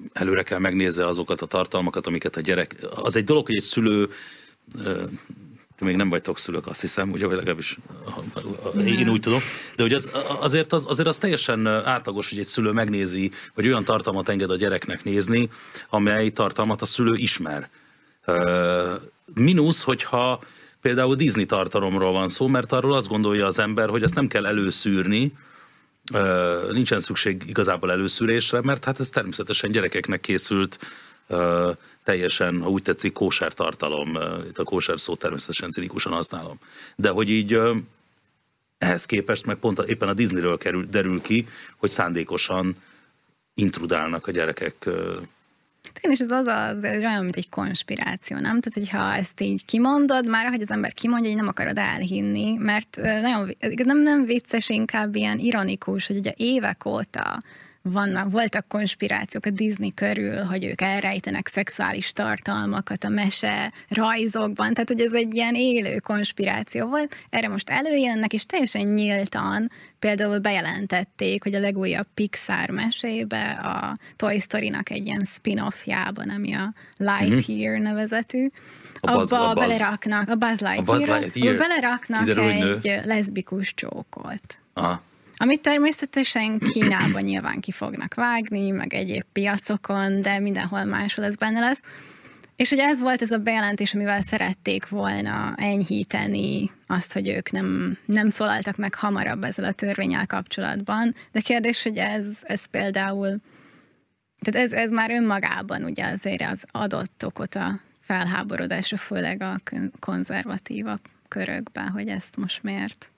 Speaker 1: előre kell megnézze azokat a tartalmakat, amiket a gyerek... Az egy dolog, hogy egy szülő... Te még nem vagytok szülők, azt hiszem, ugye, vagy legalábbis én úgy tudom, de hogy az, azért, az, azért az teljesen átlagos, hogy egy szülő megnézi, vagy olyan tartalmat enged a gyereknek nézni, amely tartalmat a szülő ismer. Minusz, hogyha például Disney tartalomról van szó, mert arról azt gondolja az ember, hogy ezt nem kell előszűrni, nincsen szükség igazából előszűrésre, mert hát ez természetesen gyerekeknek készült, teljesen, ha úgy tetszik, kóser tartalom. Itt a kóser szót természetesen cinikusan használom. De hogy így ehhez képest meg pont éppen a Disneyről kerül, derül ki, hogy szándékosan intrudálnak a gyerekek.
Speaker 2: Igen, és ez az, az olyan, mint egy konspiráció, nem? Tehát, hogyha ezt így kimondod, már hogy az ember kimondja, hogy nem akarod elhinni, mert nagyon, nem, nem vicces, inkább ilyen ironikus, hogy ugye évek óta vannak, voltak konspirációk a Disney körül, hogy ők elrejtenek szexuális tartalmakat a mese rajzokban, tehát hogy ez egy ilyen élő konspiráció volt. Erre most előjönnek, és teljesen nyíltan például bejelentették, hogy a legújabb Pixar mesébe, a Toy Story-nak egy ilyen spin-offjában, ami a Lightyear mm-hmm. nevezetű, a Buzz, abba a Buzz, beleraknak, a Buzz Lightyear, beleraknak Kiderül, egy leszbikus csókot. Aha. Amit természetesen Kínában nyilván ki fognak vágni, meg egyéb piacokon, de mindenhol máshol ez benne lesz. És hogy ez volt ez a bejelentés, amivel szerették volna enyhíteni azt, hogy ők nem, nem szólaltak meg hamarabb ezzel a törvénnyel kapcsolatban. De kérdés, hogy ez, ez például, tehát ez, ez már önmagában ugye azért az adott okot a felháborodásra, főleg a konzervatívabb körökben, hogy ezt most miért.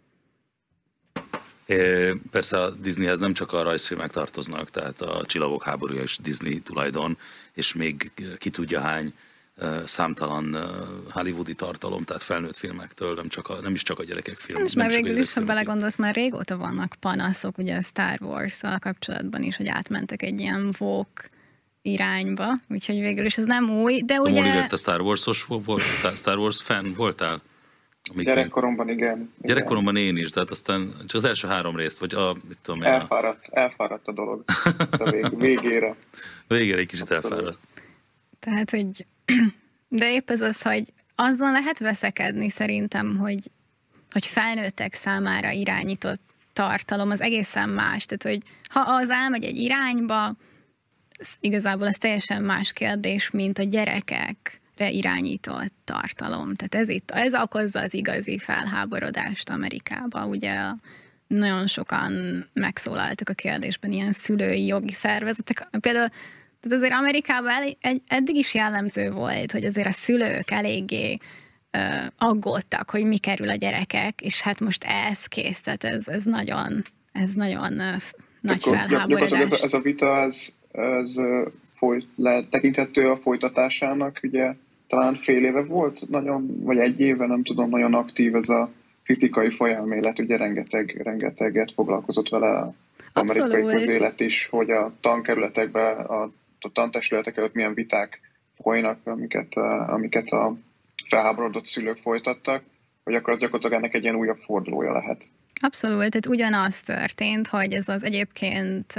Speaker 1: Persze a Disneyhez nem csak a rajzfilmek tartoznak, tehát a Csillagok háborúja is Disney tulajdon, és még ki tudja hány számtalan hollywoodi tartalom, tehát felnőtt filmektől, nem, csak a, nem is csak a gyerekek filmek.
Speaker 2: És már végül is, ha belegondolsz, már régóta vannak panaszok, ugye a Star Wars-szal kapcsolatban is, hogy átmentek egy ilyen woke irányba, úgyhogy végül is ez nem új, de ugye...
Speaker 1: Oliver, te Star Wars-os voltál, Star Wars fan voltál?
Speaker 4: Gyerekkoromban igen.
Speaker 1: Gyerekkoromban én is, tehát aztán csak az első három részt, vagy a, mit tudom én.
Speaker 4: Elfáradt, a... elfáradt a dolog a vég, végére.
Speaker 1: Végére egy kicsit Abszolút. elfáradt.
Speaker 2: Tehát, hogy de épp ez az, hogy azon lehet veszekedni szerintem, hogy, hogy felnőttek számára irányított tartalom az egészen más. Tehát, hogy ha az elmegy egy irányba, igazából ez teljesen más kérdés, mint a gyerekek irányított tartalom. Tehát ez itt, ez okozza az igazi felháborodást Amerikában. Ugye nagyon sokan megszólaltak a kérdésben, ilyen szülői jogi szervezetek. Például tehát azért Amerikában el, egy, eddig is jellemző volt, hogy azért a szülők eléggé uh, aggódtak, hogy mi kerül a gyerekek, és hát most ez kész, tehát ez, ez nagyon, ez nagyon uh, nagy felháborodás.
Speaker 4: Ez, ez a vita, ez, ez folyt, le, tekintető a folytatásának, ugye talán fél éve volt, nagyon, vagy egy éve, nem tudom, nagyon aktív ez a kritikai folyelmélet, ugye rengeteg, rengeteget foglalkozott vele az amerikai közélet is, hogy a tankerületekben, a, a tantestületek előtt milyen viták folynak, amiket, amiket a felháborodott szülők folytattak, hogy akkor az gyakorlatilag ennek egy ilyen újabb fordulója lehet.
Speaker 2: Abszolút, tehát ugyanaz történt, hogy ez az egyébként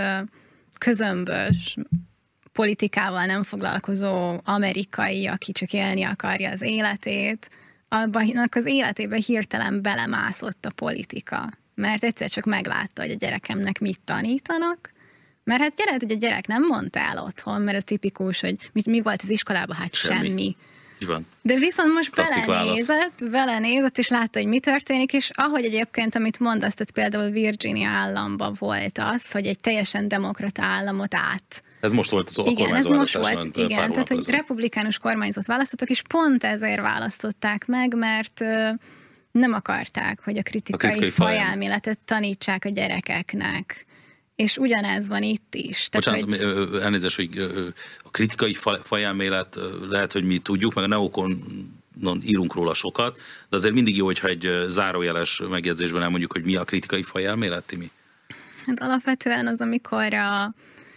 Speaker 2: közömbös politikával nem foglalkozó amerikai, aki csak élni akarja az életét, abban az életébe hirtelen belemászott a politika. Mert egyszer csak meglátta, hogy a gyerekemnek mit tanítanak, mert hát gyere, hogy a gyerek nem mondta el otthon, mert ez tipikus, hogy mi, mi volt az iskolában, hát semmi. semmi.
Speaker 1: Van.
Speaker 2: De viszont most belenézett, belenézett, és látta, hogy mi történik, és ahogy egyébként, amit mondasz, tehát például Virginia államban volt az, hogy egy teljesen demokrata államot át.
Speaker 1: Ez most volt az a
Speaker 2: igen, ez most volt, igen, tehát hogy republikánus kormányzat választottak, és pont ezért választották meg, mert nem akarták, hogy a kritikai, a kritikai fajelméletet tanítsák a gyerekeknek. És ugyanez van itt is.
Speaker 1: Tehát, Bocsánat, hogy... elnézést, hogy a kritikai fajelmélet lehet, hogy mi tudjuk, meg a neokonon írunk róla sokat, de azért mindig jó, hogyha egy zárójeles megjegyzésben elmondjuk, hogy mi a kritikai fajelmélet, Timi?
Speaker 2: Hát alapvetően az, amikor a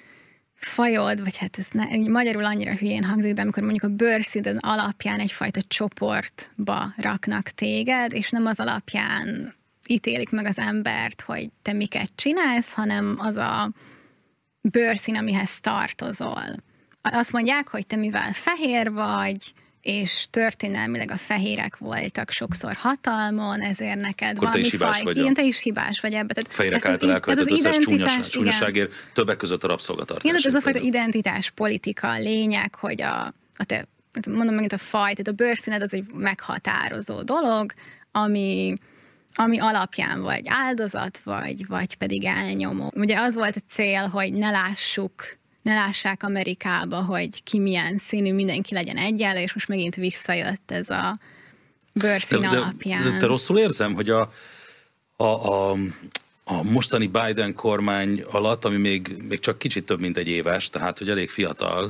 Speaker 2: fajod, vagy hát ez ne, magyarul annyira hülyén hangzik, de amikor mondjuk a bőrszíned alapján egyfajta csoportba raknak téged, és nem az alapján ítélik meg az embert, hogy te miket csinálsz, hanem az a bőrszín, amihez tartozol. Azt mondják, hogy te mivel fehér vagy, és történelmileg a fehérek voltak sokszor hatalmon, ezért neked
Speaker 5: akkor
Speaker 2: valami
Speaker 5: te is hibás
Speaker 2: faj...
Speaker 5: vagy.
Speaker 2: Igen, te is hibás vagy ebbe.
Speaker 5: Fehérek által elkövetett összes csúnyaságért, többek között a rabszolgatartás.
Speaker 2: Igen, ez a fajta identitás politika a lényeg, hogy a, a te, mondom megint a faj, tehát a bőrszíned az egy meghatározó dolog, ami, ami alapján vagy áldozat, vagy, vagy pedig elnyomó. Ugye az volt a cél, hogy ne lássuk ne lássák Amerikába, hogy ki milyen színű, mindenki legyen egyenlő, és most megint visszajött ez a bőrszín de, alapján.
Speaker 5: De, de te rosszul érzem, hogy a, a, a, a mostani Biden kormány alatt, ami még, még csak kicsit több, mint egy éves, tehát hogy elég fiatal,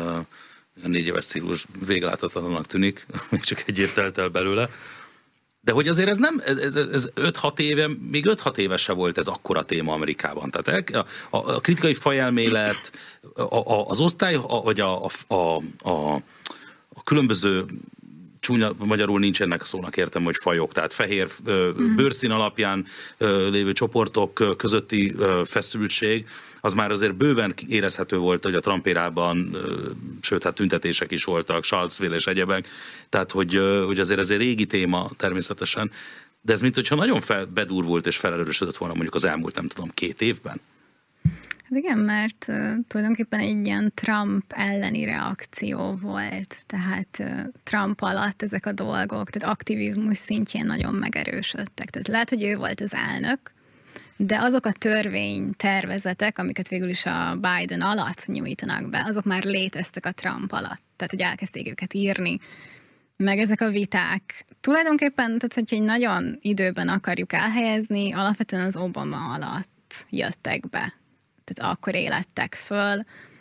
Speaker 5: uh, négy éves ciklus végeláthatatlanak tűnik, még csak egy év telt el belőle, de hogy azért ez nem, ez, ez öt-hat éve, még öt-hat éve se volt ez akkora téma Amerikában. Tehát a, a, a kritikai fajelmélet, a, a, az osztály, a, vagy a, a, a, a, a különböző, csúnya, magyarul nincs ennek a szónak értem, hogy fajok, tehát fehér mm. bőrszín alapján lévő csoportok közötti feszültség, az már azért bőven érezhető volt, hogy a Trump-érában, sőt, hát tüntetések is voltak, Charlottesville és egyebek, tehát hogy, hogy azért ez egy régi téma természetesen, de ez mint hogyha nagyon fel, bedurvult és felerősödött volna mondjuk az elmúlt, nem tudom, két évben.
Speaker 2: Hát igen, mert uh, tulajdonképpen egy ilyen Trump elleni reakció volt, tehát uh, Trump alatt ezek a dolgok, tehát aktivizmus szintjén nagyon megerősödtek. Tehát lehet, hogy ő volt az elnök, de azok a törvénytervezetek, amiket végül is a Biden alatt nyújtanak be, azok már léteztek a Trump alatt. Tehát, hogy elkezdték őket írni, meg ezek a viták. Tulajdonképpen, tehát, hogyha egy nagyon időben akarjuk elhelyezni, alapvetően az Obama alatt jöttek be. Tehát akkor élettek föl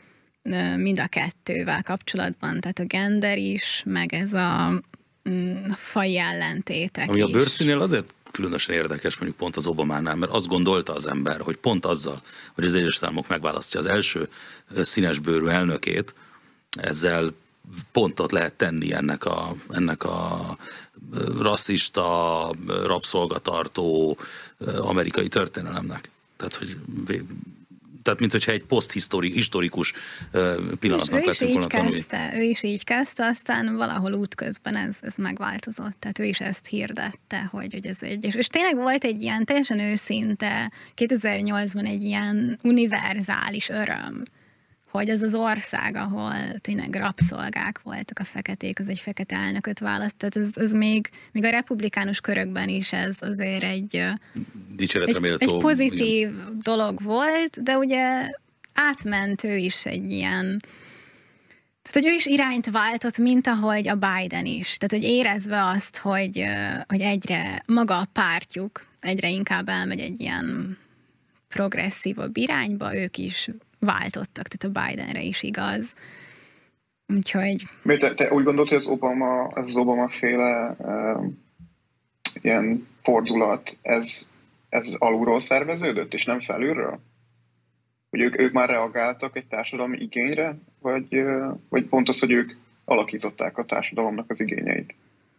Speaker 2: mind a kettővel kapcsolatban, tehát a gender is, meg ez a mm, faji ellentétek
Speaker 5: Ami
Speaker 2: is.
Speaker 5: a bőrszínél azért különösen érdekes mondjuk pont az Obamánál, mert azt gondolta az ember, hogy pont azzal, hogy az Egyesült Államok megválasztja az első színesbőrű elnökét, ezzel pontot lehet tenni ennek a, ennek a rasszista, rabszolgatartó amerikai történelemnek. Tehát, hogy Tehát, mint hogyha egy poszthistorikus pillanatnak lettünk volna tanulni.
Speaker 2: Ő is így kezdte, aztán valahol útközben ez, ez megváltozott. Tehát ő is ezt hirdette, hogy, hogy ez egy... És, és tényleg volt egy ilyen teljesen őszinte, kétezer-nyolcban egy ilyen univerzális öröm, hogy az az ország, ahol tényleg rabszolgák voltak a feketék, az egy fekete elnököt választ. Tehát ez, ez még, még a republikánus körökben is ez azért egy, egy, egy pozitív igen. dolog volt, de ugye átment ő is egy ilyen, tehát hogy ő is irányt váltott, mint ahogy a Biden is. Tehát hogy érezve azt, hogy, hogy egyre maga a pártjuk egyre inkább elmegy egy ilyen progresszívabb irányba, ők is váltottak, tehát a Bidenre is igaz. Úgyhogy...
Speaker 4: Te, te úgy gondolod, hogy az Obama, ez az Obama féle uh, ilyen fordulat, ez, ez alulról szerveződött, és nem felülről? Hogy ők, ők már reagáltak egy társadalmi igényre, vagy, uh, vagy pont az, hogy ők alakították a társadalomnak az igényeit?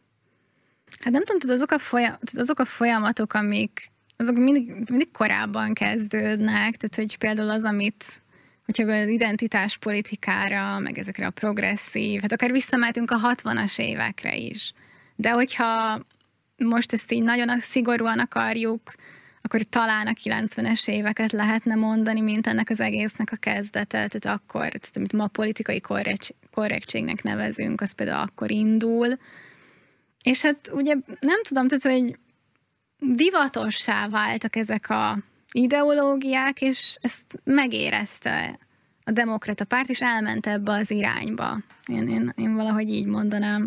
Speaker 2: Hát nem tudom, tehát azok a, folyam, tehát azok a folyamatok, amik azok mindig, mindig korábban kezdődnek, tehát hogy például az, amit hogyha az identitáspolitikára, meg ezekre a progresszív, hát akár visszamehetünk a hatvanas évekre is. De hogyha most ezt így nagyon szigorúan akarjuk, akkor talán a kilencvenes éveket lehetne mondani, mint ennek az egésznek a kezdete. Tehát akkor, tehát, amit ma politikai korrektségnek nevezünk, az például akkor indul. És hát ugye nem tudom, tehát hogy divatossá váltak ezek a ideológiák, és ezt megérezte a demokrata párt, és elment ebbe az irányba. Én, én, én valahogy így mondanám.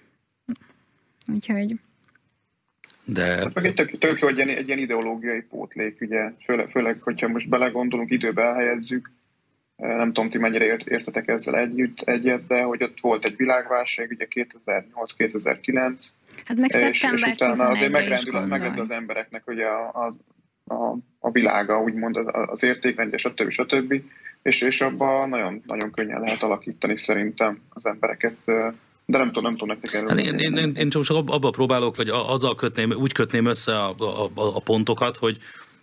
Speaker 2: Úgyhogy...
Speaker 5: De...
Speaker 4: Hát meg egy tök, tök jó, egy ilyen, egy ilyen ideológiai pótlék, ugye, főleg, főleg, hogyha most belegondolunk, időbe elhelyezzük, nem tudom, ti mennyire ért, értetek ezzel együtt egyet, de hogy ott volt egy világválság, ugye kétezer-nyolc kétezer-kilenc,
Speaker 2: hát meg
Speaker 4: és, és utána azért megrendül, megrendül az embereknek, hogy a, a, a, a világa, úgymond az, az értékrendje, stb. stb. És, és abban nagyon, nagyon könnyen lehet alakítani szerintem az embereket, de nem tudom, nem tudom nektek erről.
Speaker 5: Hát én, én, én, én csak abba próbálok, vagy azzal kötném, úgy kötném össze a, a, a pontokat, hogy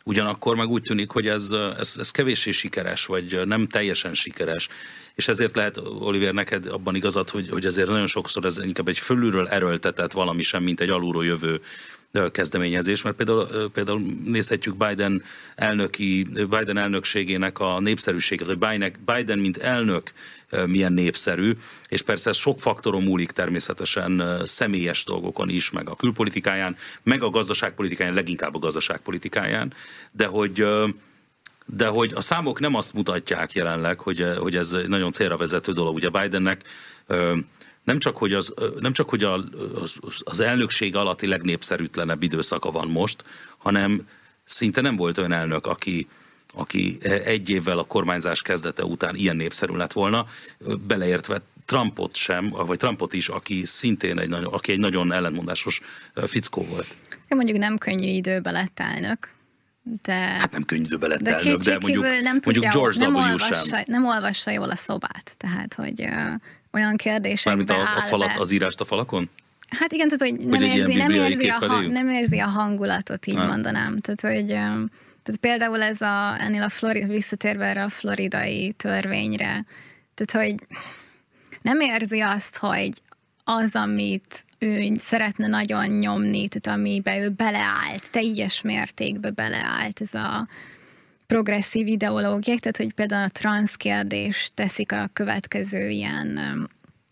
Speaker 5: Ugyanakkor meg úgy tűnik, hogy ez, ez, ez kevéssé sikeres, vagy nem teljesen sikeres. És ezért lehet, Oliver, neked abban igazad, hogy, hogy ezért nagyon sokszor ez inkább egy fölülről erőltetett valami sem, mint egy alulról jövő kezdeményezés, mert például, például nézhetjük Biden elnöki, Biden elnökségének a népszerűséget, hogy Biden, Biden mint elnök milyen népszerű, és persze ez sok faktoron múlik természetesen, személyes dolgokon is, meg a külpolitikáján, meg a gazdaságpolitikáján, leginkább a gazdaságpolitikáján, de hogy de hogy a számok nem azt mutatják jelenleg, hogy, hogy ez nagyon célra vezető dolog. Ugye Bidennek nem csak, hogy az, nem csak, hogy a, az elnökség alatti legnépszerűtlenebb időszaka van most, hanem szinte nem volt olyan elnök, aki, aki egy évvel a kormányzás kezdete után ilyen népszerű lett volna, beleértve Trumpot sem, vagy Trumpot is, aki szintén egy nagyon, aki egy nagyon ellentmondásos fickó volt.
Speaker 2: Mondjuk nem könnyű időbe lett elnök. De,
Speaker 5: hát nem könnyű időbe lett de elnök, de mondjuk,
Speaker 2: nem
Speaker 5: mondjuk
Speaker 2: tudja,
Speaker 5: George
Speaker 2: nem
Speaker 5: W.
Speaker 2: olvassa,
Speaker 5: sem.
Speaker 2: Nem olvassa jól a szobát, tehát hogy uh, olyan kérdésekbe
Speaker 5: Mármint a, a falat,
Speaker 2: be.
Speaker 5: az írást a falakon?
Speaker 2: Hát igen, tehát hogy nem, érzi, nem, érzi, a, ha, nem érzi a hangulatot, így ha. mondanám. Tehát, hogy um, tehát például ez a, ennél a Florida, visszatérve erre a floridai törvényre, tehát hogy nem érzi azt, hogy az, amit ő szeretne nagyon nyomni, tehát amiben ő beleállt, teljes mértékben beleállt, ez a progresszív ideológiák, tehát hogy például a transz kérdést teszik a következő ilyen um,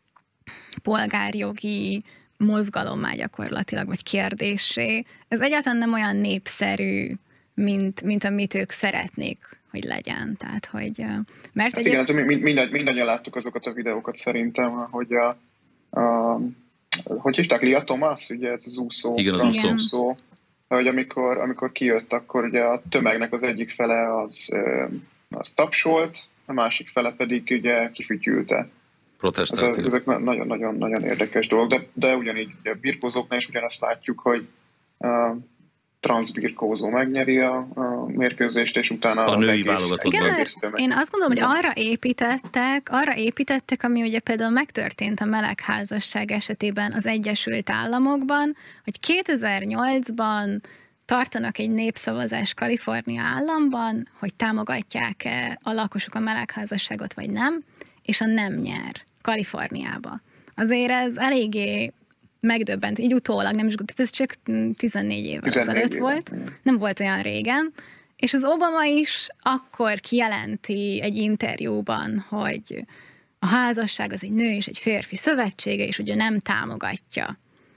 Speaker 2: polgárjogi mozgalommá gyakorlatilag, vagy kérdésé. Ez egyáltalán nem olyan népszerű, mint, mint amit ők szeretnék, hogy legyen. Tehát, hogy... Mert
Speaker 4: hát
Speaker 2: egy...
Speaker 4: igen, mind, mind, mindannyian láttuk azokat a videókat szerintem, hogy a, a hogy hívták, Lia Thomas, ugye ez az úszó,
Speaker 5: igen, az úszó.
Speaker 4: úszó, hogy amikor, amikor kijött, akkor ugye a tömegnek az egyik fele az, az tapsolt, a másik fele pedig ugye kifütyülte.
Speaker 5: Protestált.
Speaker 4: Ez, ezek nagyon-nagyon érdekes dolgok, de, de ugyanígy ugye a birkózóknál is ugyanazt látjuk, hogy uh, transzbirkózó megnyeri a, a mérkőzést, és utána
Speaker 5: a női válogatottban.
Speaker 2: Én azt gondolom, hogy arra építettek, arra építettek, ami ugye például megtörtént a melegházasság esetében az Egyesült Államokban, hogy kétezer-nyolcban tartanak egy népszavazás Kalifornia államban, hogy támogatják-e a lakosok a melegházasságot, vagy nem, és a nem nyer Kaliforniába. Azért ez eléggé megdöbbent, így utólag, nem is, ez csak tizennégy évvel ezelőtt volt, nem volt olyan régen, és az Obama is akkor kijelenti egy interjúban, hogy a házasság az egy nő és egy férfi szövetsége, és ugye nem támogatja.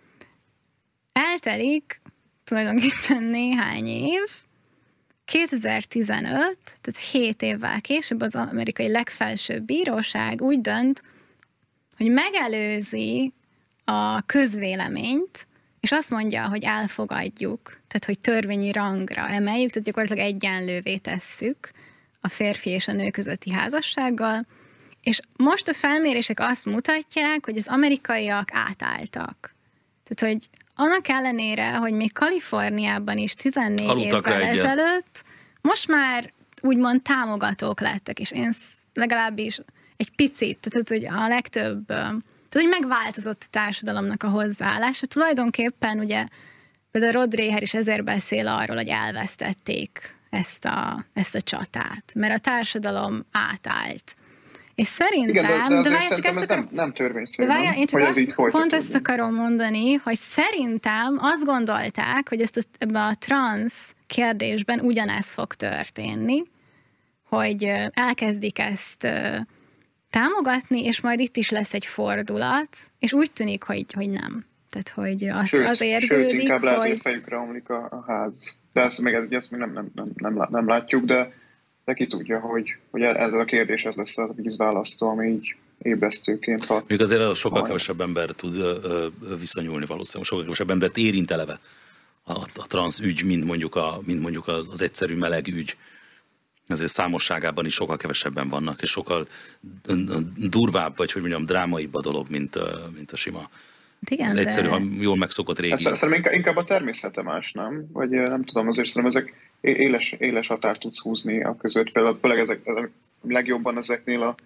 Speaker 2: Eltelik tulajdonképpen néhány év, kétezer-tizenöt, tehát hét évvel később az amerikai legfelsőbb bíróság úgy dönt, hogy megelőzi a közvéleményt, és azt mondja, hogy elfogadjuk, tehát hogy törvényi rangra emeljük, tehát gyakorlatilag egyenlővé tesszük a férfi és a nő közötti házassággal, és most a felmérések azt mutatják, hogy az amerikaiak átálltak. Tehát, hogy annak ellenére, hogy még Kaliforniában is tizennégy
Speaker 5: Aludtak
Speaker 2: évvel ezelőtt, most már úgymond támogatók lettek, és én legalábbis egy picit, tehát hogy a legtöbb, tehát hogy megváltozott a társadalomnak a hozzáállása. Tulajdonképpen ugye például Rod Dreher is ezért beszél arról, hogy elvesztették ezt a, ezt a csatát, mert a társadalom átállt. És szerintem...
Speaker 4: Igen, de, de, de várjál, csak ezt akarom, nem, nem törvényszerű,
Speaker 2: várjál, én csak azt, pont
Speaker 4: folytatódni.
Speaker 2: ezt akarom mondani, hogy szerintem azt gondolták, hogy ezt ebben a transz kérdésben ugyanez fog történni, hogy elkezdik ezt támogatni, és majd itt is lesz egy fordulat, és úgy tűnik, hogy, hogy nem. Tehát, hogy az,
Speaker 4: sőt,
Speaker 2: az érződik,
Speaker 4: sőt, inkább
Speaker 2: hogy...
Speaker 4: lehet, hogy fejükre omlik a, a ház. De ezt még, ezt még nem, nem, nem, nem, nem látjuk, de, de ki tudja, hogy, hogy ez a kérdés, ez lesz a vízválasztó, ami így ébresztőként hat.
Speaker 5: Még azért az sokkal kevesebb ember tud ö, ö, viszonyulni valószínűleg, sokkal kevesebb embert érint eleve a, a transz ügy, mint mondjuk, a, mint mondjuk az, az egyszerű meleg ügy. Ezért számosságában is sokkal kevesebben vannak, és sokkal durvább, vagy hogy mondjam, drámaibb a dolog, mint, mint a sima.
Speaker 2: Igen,
Speaker 5: az egyszerű,
Speaker 2: de...
Speaker 5: ha jól megszokott régi.
Speaker 4: Szerintem inkább a természete más, nem? Vagy nem tudom, azért szerintem ezek éles, éles határt tudsz húzni a között. Például ezek, legjobban ezeknél a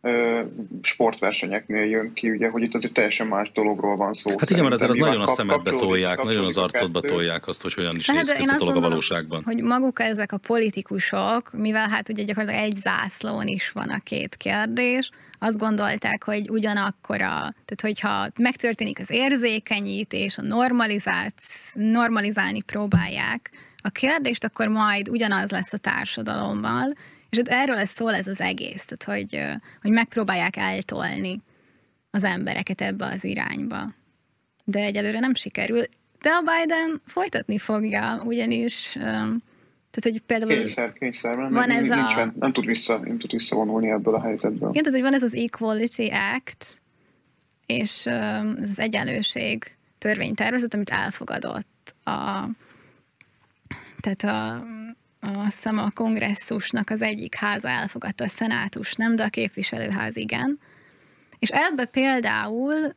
Speaker 4: sportversenyeknél jön ki, ugye, hogy itt azért teljesen más dologról van szó.
Speaker 5: Hát igen, mert azért az nagyon a szemedbe tolják, nagyon az arcodba tolják azt, hogy hogyan is néz ki a dolog a valóságban.
Speaker 2: Hogy maguk ezek a politikusok, mivel hát ugye gyakorlatilag egy zászlón is van a két kérdés, azt gondolták, hogy ugyanakkora, tehát hogyha megtörténik az érzékenyítés, a normalizálni próbálják a kérdést, akkor majd ugyanaz lesz a társadalommal, és erről szól ez az egész, tehát hogy, hogy megpróbálják eltolni az embereket ebbe az irányba. De egyelőre nem sikerül. De a Biden folytatni fogja, ugyanis tehát, hogy például
Speaker 4: kényszer, kényszer, nem,
Speaker 2: van ez
Speaker 4: nincs,
Speaker 2: a...
Speaker 4: nem, tud vissza, nem tud visszavonulni ebből a helyzetből.
Speaker 2: Igen, tehát, hogy van ez az Equality Act, és ez az egyenlőség törvénytervezet, amit elfogadott a, tehát a azt hiszem a kongresszusnak az egyik háza elfogadta, a szenátus nem, de a képviselőház igen. És ebbe például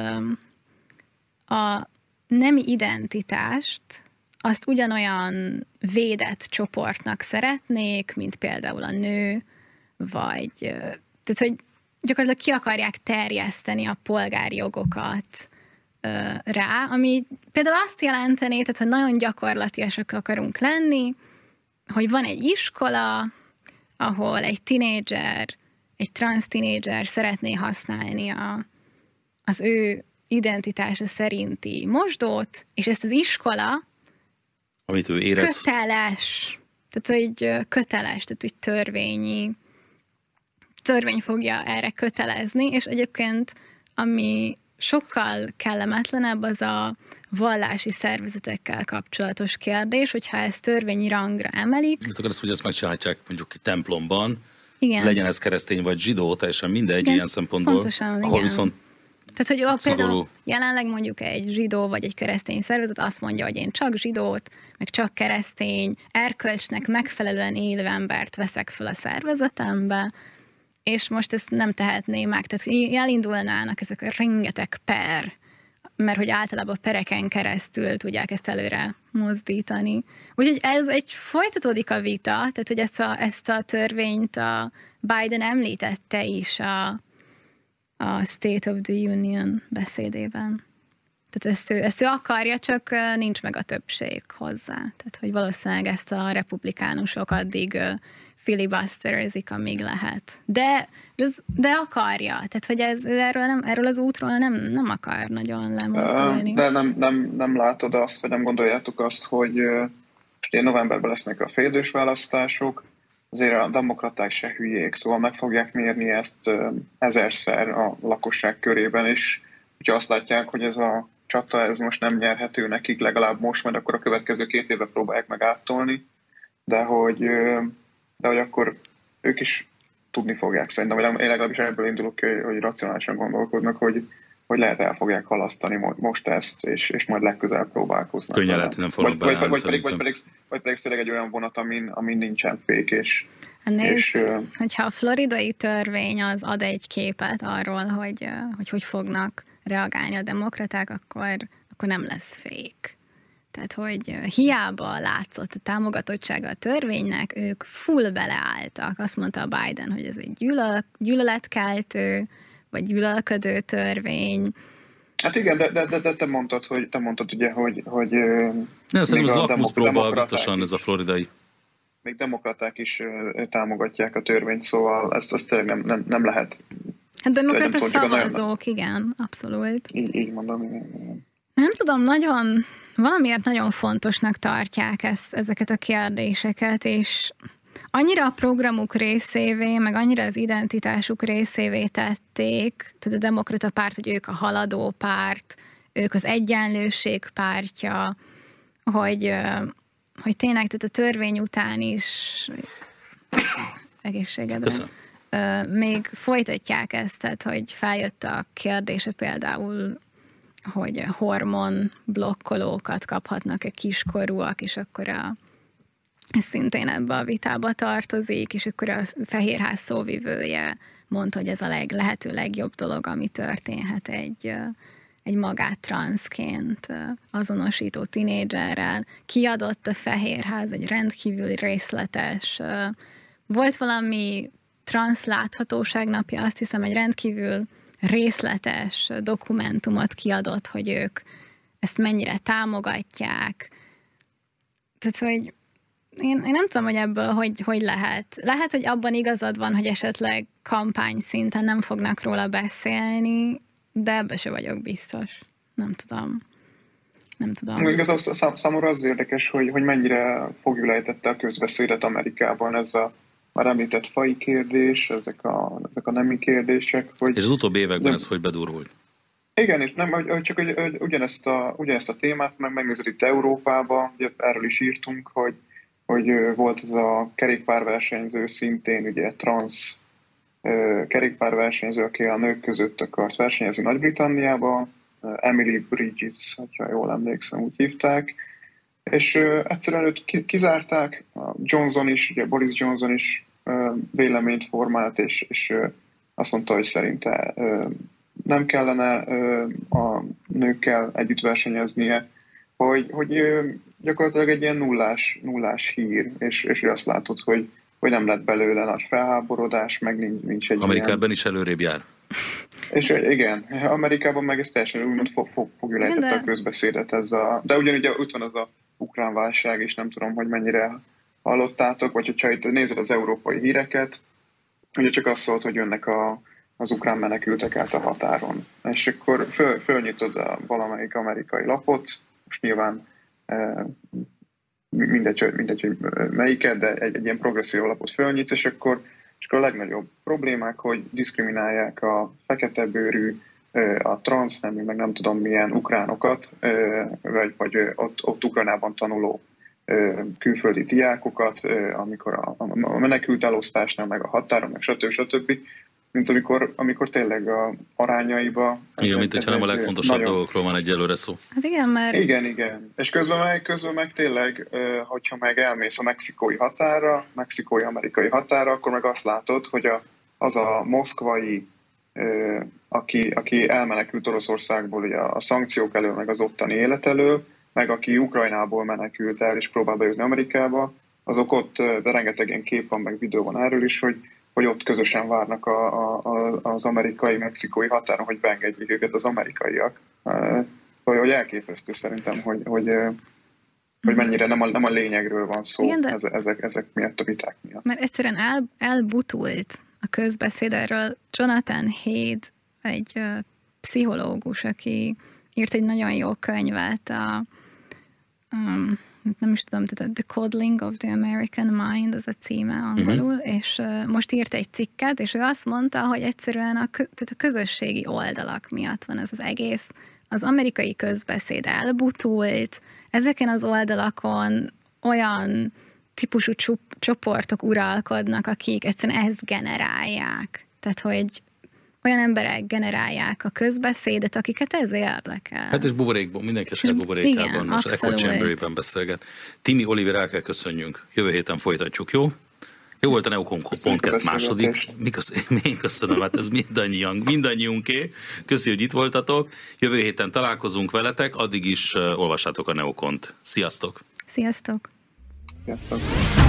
Speaker 2: a nemi identitást azt ugyanolyan védett csoportnak szeretnék, mint például a nő, vagy tehát, hogy gyakorlatilag ki akarják terjeszteni a polgári jogokat rá, ami például azt jelenteni, tehát ha nagyon gyakorlatiasak akarunk lenni, hogy van egy iskola, ahol egy tinédzser, egy transz tinédzser szeretné használni a, az ő identitása szerinti mosdót, és ezt az iskola
Speaker 5: amit ő érez.
Speaker 2: köteles, tehát hogy köteles, tehát hogy törvényi, törvény fogja erre kötelezni, és egyébként ami sokkal kellemetlenebb az a vallási szervezetekkel kapcsolatos kérdés, hogyha ezt törvényi rangra emelik.
Speaker 5: Hát akkor azt, hogy ezt megcsinálhatják mondjuk templomban,
Speaker 2: igen.
Speaker 5: legyen ez keresztény vagy zsidó, teljesen mindegy
Speaker 2: igen,
Speaker 5: ilyen szempontból,
Speaker 2: pontosan,
Speaker 5: ahol
Speaker 2: igen.
Speaker 5: viszont
Speaker 2: tehát, hogy ó, például jelenleg mondjuk egy zsidó vagy egy keresztény szervezet azt mondja, hogy én csak zsidót, meg csak keresztény, erkölcsnek megfelelően élő embert veszek fel a szervezetembe, és most ezt nem tehetném meg. Tehát elindulnának ezek a rengeteg per, mert hogy általában pereken keresztül tudják ezt előre mozdítani. Úgyhogy ez egy folytatódik a vita, tehát hogy ezt a, ezt a törvényt a Biden említette is a, a State of the Union beszédében. Tehát ezt ő, ezt ő akarja, csak nincs meg a többség hozzá. Tehát hogy valószínűleg ezt a republikánusok addig filibusterzik, amíg lehet. De, de akarja. Tehát, hogy ez, ő erről, nem, erről az útról nem, nem akar nagyon lemozdulni.
Speaker 4: De nem, nem, nem látod azt, vagy nem gondoljátok azt, hogy most én novemberben lesznek a félidős választások, azért a demokraták se hülyék, szóval meg fogják mérni ezt ezerszer a lakosság körében, és hogyha azt látják, hogy ez a csata, ez most nem nyerhető nekik, legalább most, majd akkor a következő két évben próbálják meg áttolni, de hogy, de hogy akkor ők is tudni fogják szerintem, vagy én legalábbis ebből indulok ki, hogy racionálisan gondolkodnak, hogy, hogy lehet el fogják halasztani most ezt, és, és majd legközelebb próbálkoznak.
Speaker 5: Könnyen lehet, hogy nem fognak
Speaker 4: vagy,
Speaker 5: beállni,
Speaker 4: vagy, vagy, vagy, pedig, vagy pedig tényleg egy olyan vonat, amin, amin nincsen fék, és...
Speaker 2: Nézd, és, hogyha a floridai törvény az ad egy képet arról, hogy hogy, hogy fognak reagálni a demokraták, akkor, akkor nem lesz fék. Tehát, hogy hiába látszott a támogatottsága a törvénynek, ők full beleálltak. Azt mondta a Biden, hogy ez egy gyűlölet, gyűlöletkeltő, vagy gyűlölködő törvény.
Speaker 4: Hát igen, de, de, de te mondtad, hogy te mondtad ugye, hogy... hogy
Speaker 5: ja, szerintem ez lakmuszpróba biztosan ez a floridai.
Speaker 4: Még demokraták is támogatják a törvényt, szóval ezt, ezt tényleg nem, nem, nem lehet.
Speaker 2: Hát demokrata szavazók, igen, abszolút.
Speaker 4: Így, így mondom, igen, igen.
Speaker 2: Nem tudom, nagyon, valamiért nagyon fontosnak tartják ezt, ezeket a kérdéseket, és annyira a programuk részévé, meg annyira az identitásuk részévé tették, tehát a demokrata párt, hogy ők a haladó párt, ők az egyenlőség pártja, hogy, hogy tényleg tehát a törvény után is egészségedre.
Speaker 5: Köszönöm.
Speaker 2: Még folytatják ezt, tehát hogy feljött a kérdése például, hogy hormon blokkolókat kaphatnak-e kiskorúak, és akkor a, ez szintén ebbe a vitába tartozik, és akkor a Fehérház szóvivője mondta, hogy ez a leg, lehető legjobb dolog, ami történhet egy, egy magát transzként azonosító tinédzserrel. Kiadott a Fehérház egy rendkívül részletes, volt valami transz láthatóság napja, azt hiszem, egy rendkívül részletes dokumentumot kiadott, hogy ők ezt mennyire támogatják. Tehát, hogy én, én nem tudom, hogy ebből hogy, hogy lehet. Lehet, hogy abban igazad van, hogy esetleg kampány szinten nem fognak róla beszélni, de ebbe se vagyok biztos. Nem tudom. Nem tudom.
Speaker 4: Még az, az, szám, számomra az érdekes, hogy, hogy mennyire fogjulejtette a közbeszédet Amerikában ez a már említett fai kérdés, ezek a, ezek a nemi kérdések. Hogy
Speaker 5: és az utóbbi években de, ez hogy bedurult?
Speaker 4: Igen, és nem, csak hogy, hogy ugyanezt, a, ugyanezt a témát meg megnézed itt Európában, ugye erről is írtunk, hogy, hogy volt ez a kerékpárversenyző, szintén ugye transz kerékpárversenyző, aki a nők között akart versenyezni Nagy-Britanniában, Emily Bridges, ha jól emlékszem, úgy hívták, és uh, egyszerűen őt kizárták, Johnson is, ugye Boris Johnson is uh, véleményt formált, és, és uh, azt mondta, hogy szerinte uh, nem kellene uh, a nőkkel együtt versenyeznie, hogy, hogy uh, gyakorlatilag egy ilyen nullás, nullás hír, és, és azt látod, hogy, hogy nem lett belőle nagy felháborodás, meg nincs, nincs egy
Speaker 5: Amerikában
Speaker 4: ilyen...
Speaker 5: is előrébb jár.
Speaker 4: És igen, Amerikában meg ez teljesen úgymond fog, fog, fogja lehetett a közbeszédet ez a... De ugyanúgy ott van az a ukrán válság, és nem tudom, hogy mennyire hallottátok, vagy hogyha itt nézed az európai híreket, ugye csak az szólt, hogy jönnek a, az ukrán menekültek át a határon. És akkor föl, fölnyitod a valamelyik amerikai lapot, most nyilván e, mindegy, mindegy, hogy melyiket, de egy, egy ilyen progresszív lapot fölnyitsz, és akkor, és akkor a legnagyobb problémák, hogy diszkriminálják a feketebőrű, a transznemű, meg nem tudom milyen ukránokat, vagy, vagy ott, ott Ukrajnában tanuló külföldi diákokat, amikor a, a menekült elosztásnál, meg a határon, meg stb. stb. Mint amikor, amikor tényleg a arányaiba...
Speaker 5: Igen, mint hogyha nem a legfontosabb nagyon... dolgokról van egyelőre szó.
Speaker 2: Hát igen, mert...
Speaker 4: Igen, igen. És közben meg, közben meg tényleg, hogyha meg elmész a mexikói határa, mexikói-amerikai határa, akkor meg azt látod, hogy a, az a moszkvai, aki, aki elmenekült Oroszországból ugye a szankciók elől, meg az ottani élet elől, meg aki Ukrajnából menekült el és próbál bejutni Amerikába, azok ott, de rengeteg ilyen kép van, meg videó van erről is, hogy hogy ott közösen várnak a, a, az amerikai-mexikói határon, hogy beengedjék őket az amerikaiak. Hogy, hogy elképesztő szerintem, hogy, hogy, hogy mennyire nem a, nem a lényegről van szó. Igen, de... ezek, ezek miatt a viták miatt.
Speaker 2: Mert egyszerűen el, elbutult a közbeszéd erről. Jonathan Haidt, egy uh, pszichológus, aki írt egy nagyon jó könyvet, a um, nem is tudom, tehát The Coddling of the American Mind, az a címe angolul, uh-huh. és uh, most írt egy cikket, és ő azt mondta, hogy egyszerűen a, tehát a közösségi oldalak miatt van ez az egész. Az amerikai közbeszéd elbutult, ezeken az oldalakon olyan típusú csup- csoportok uralkodnak, akik egyszerűen ezt generálják. Tehát, hogy olyan emberek generálják a közbeszédet, akiket ez érdekel.
Speaker 5: Hát és buborékban, mindenki a saját buborékában, most Echo Chamberében beszélget. Timi Oliver, el kell köszönjünk. Jövő héten folytatjuk, jó? Jó volt a Neokon Podcast második. Mi köszönöm, én köszönöm, hát ez mindannyian, mindannyiunké. Köszi, hogy itt voltatok. Jövő héten találkozunk veletek, addig is uh, olvassátok a Neokont. Sziasztok!
Speaker 2: Sziasztok!
Speaker 4: Sziasztok!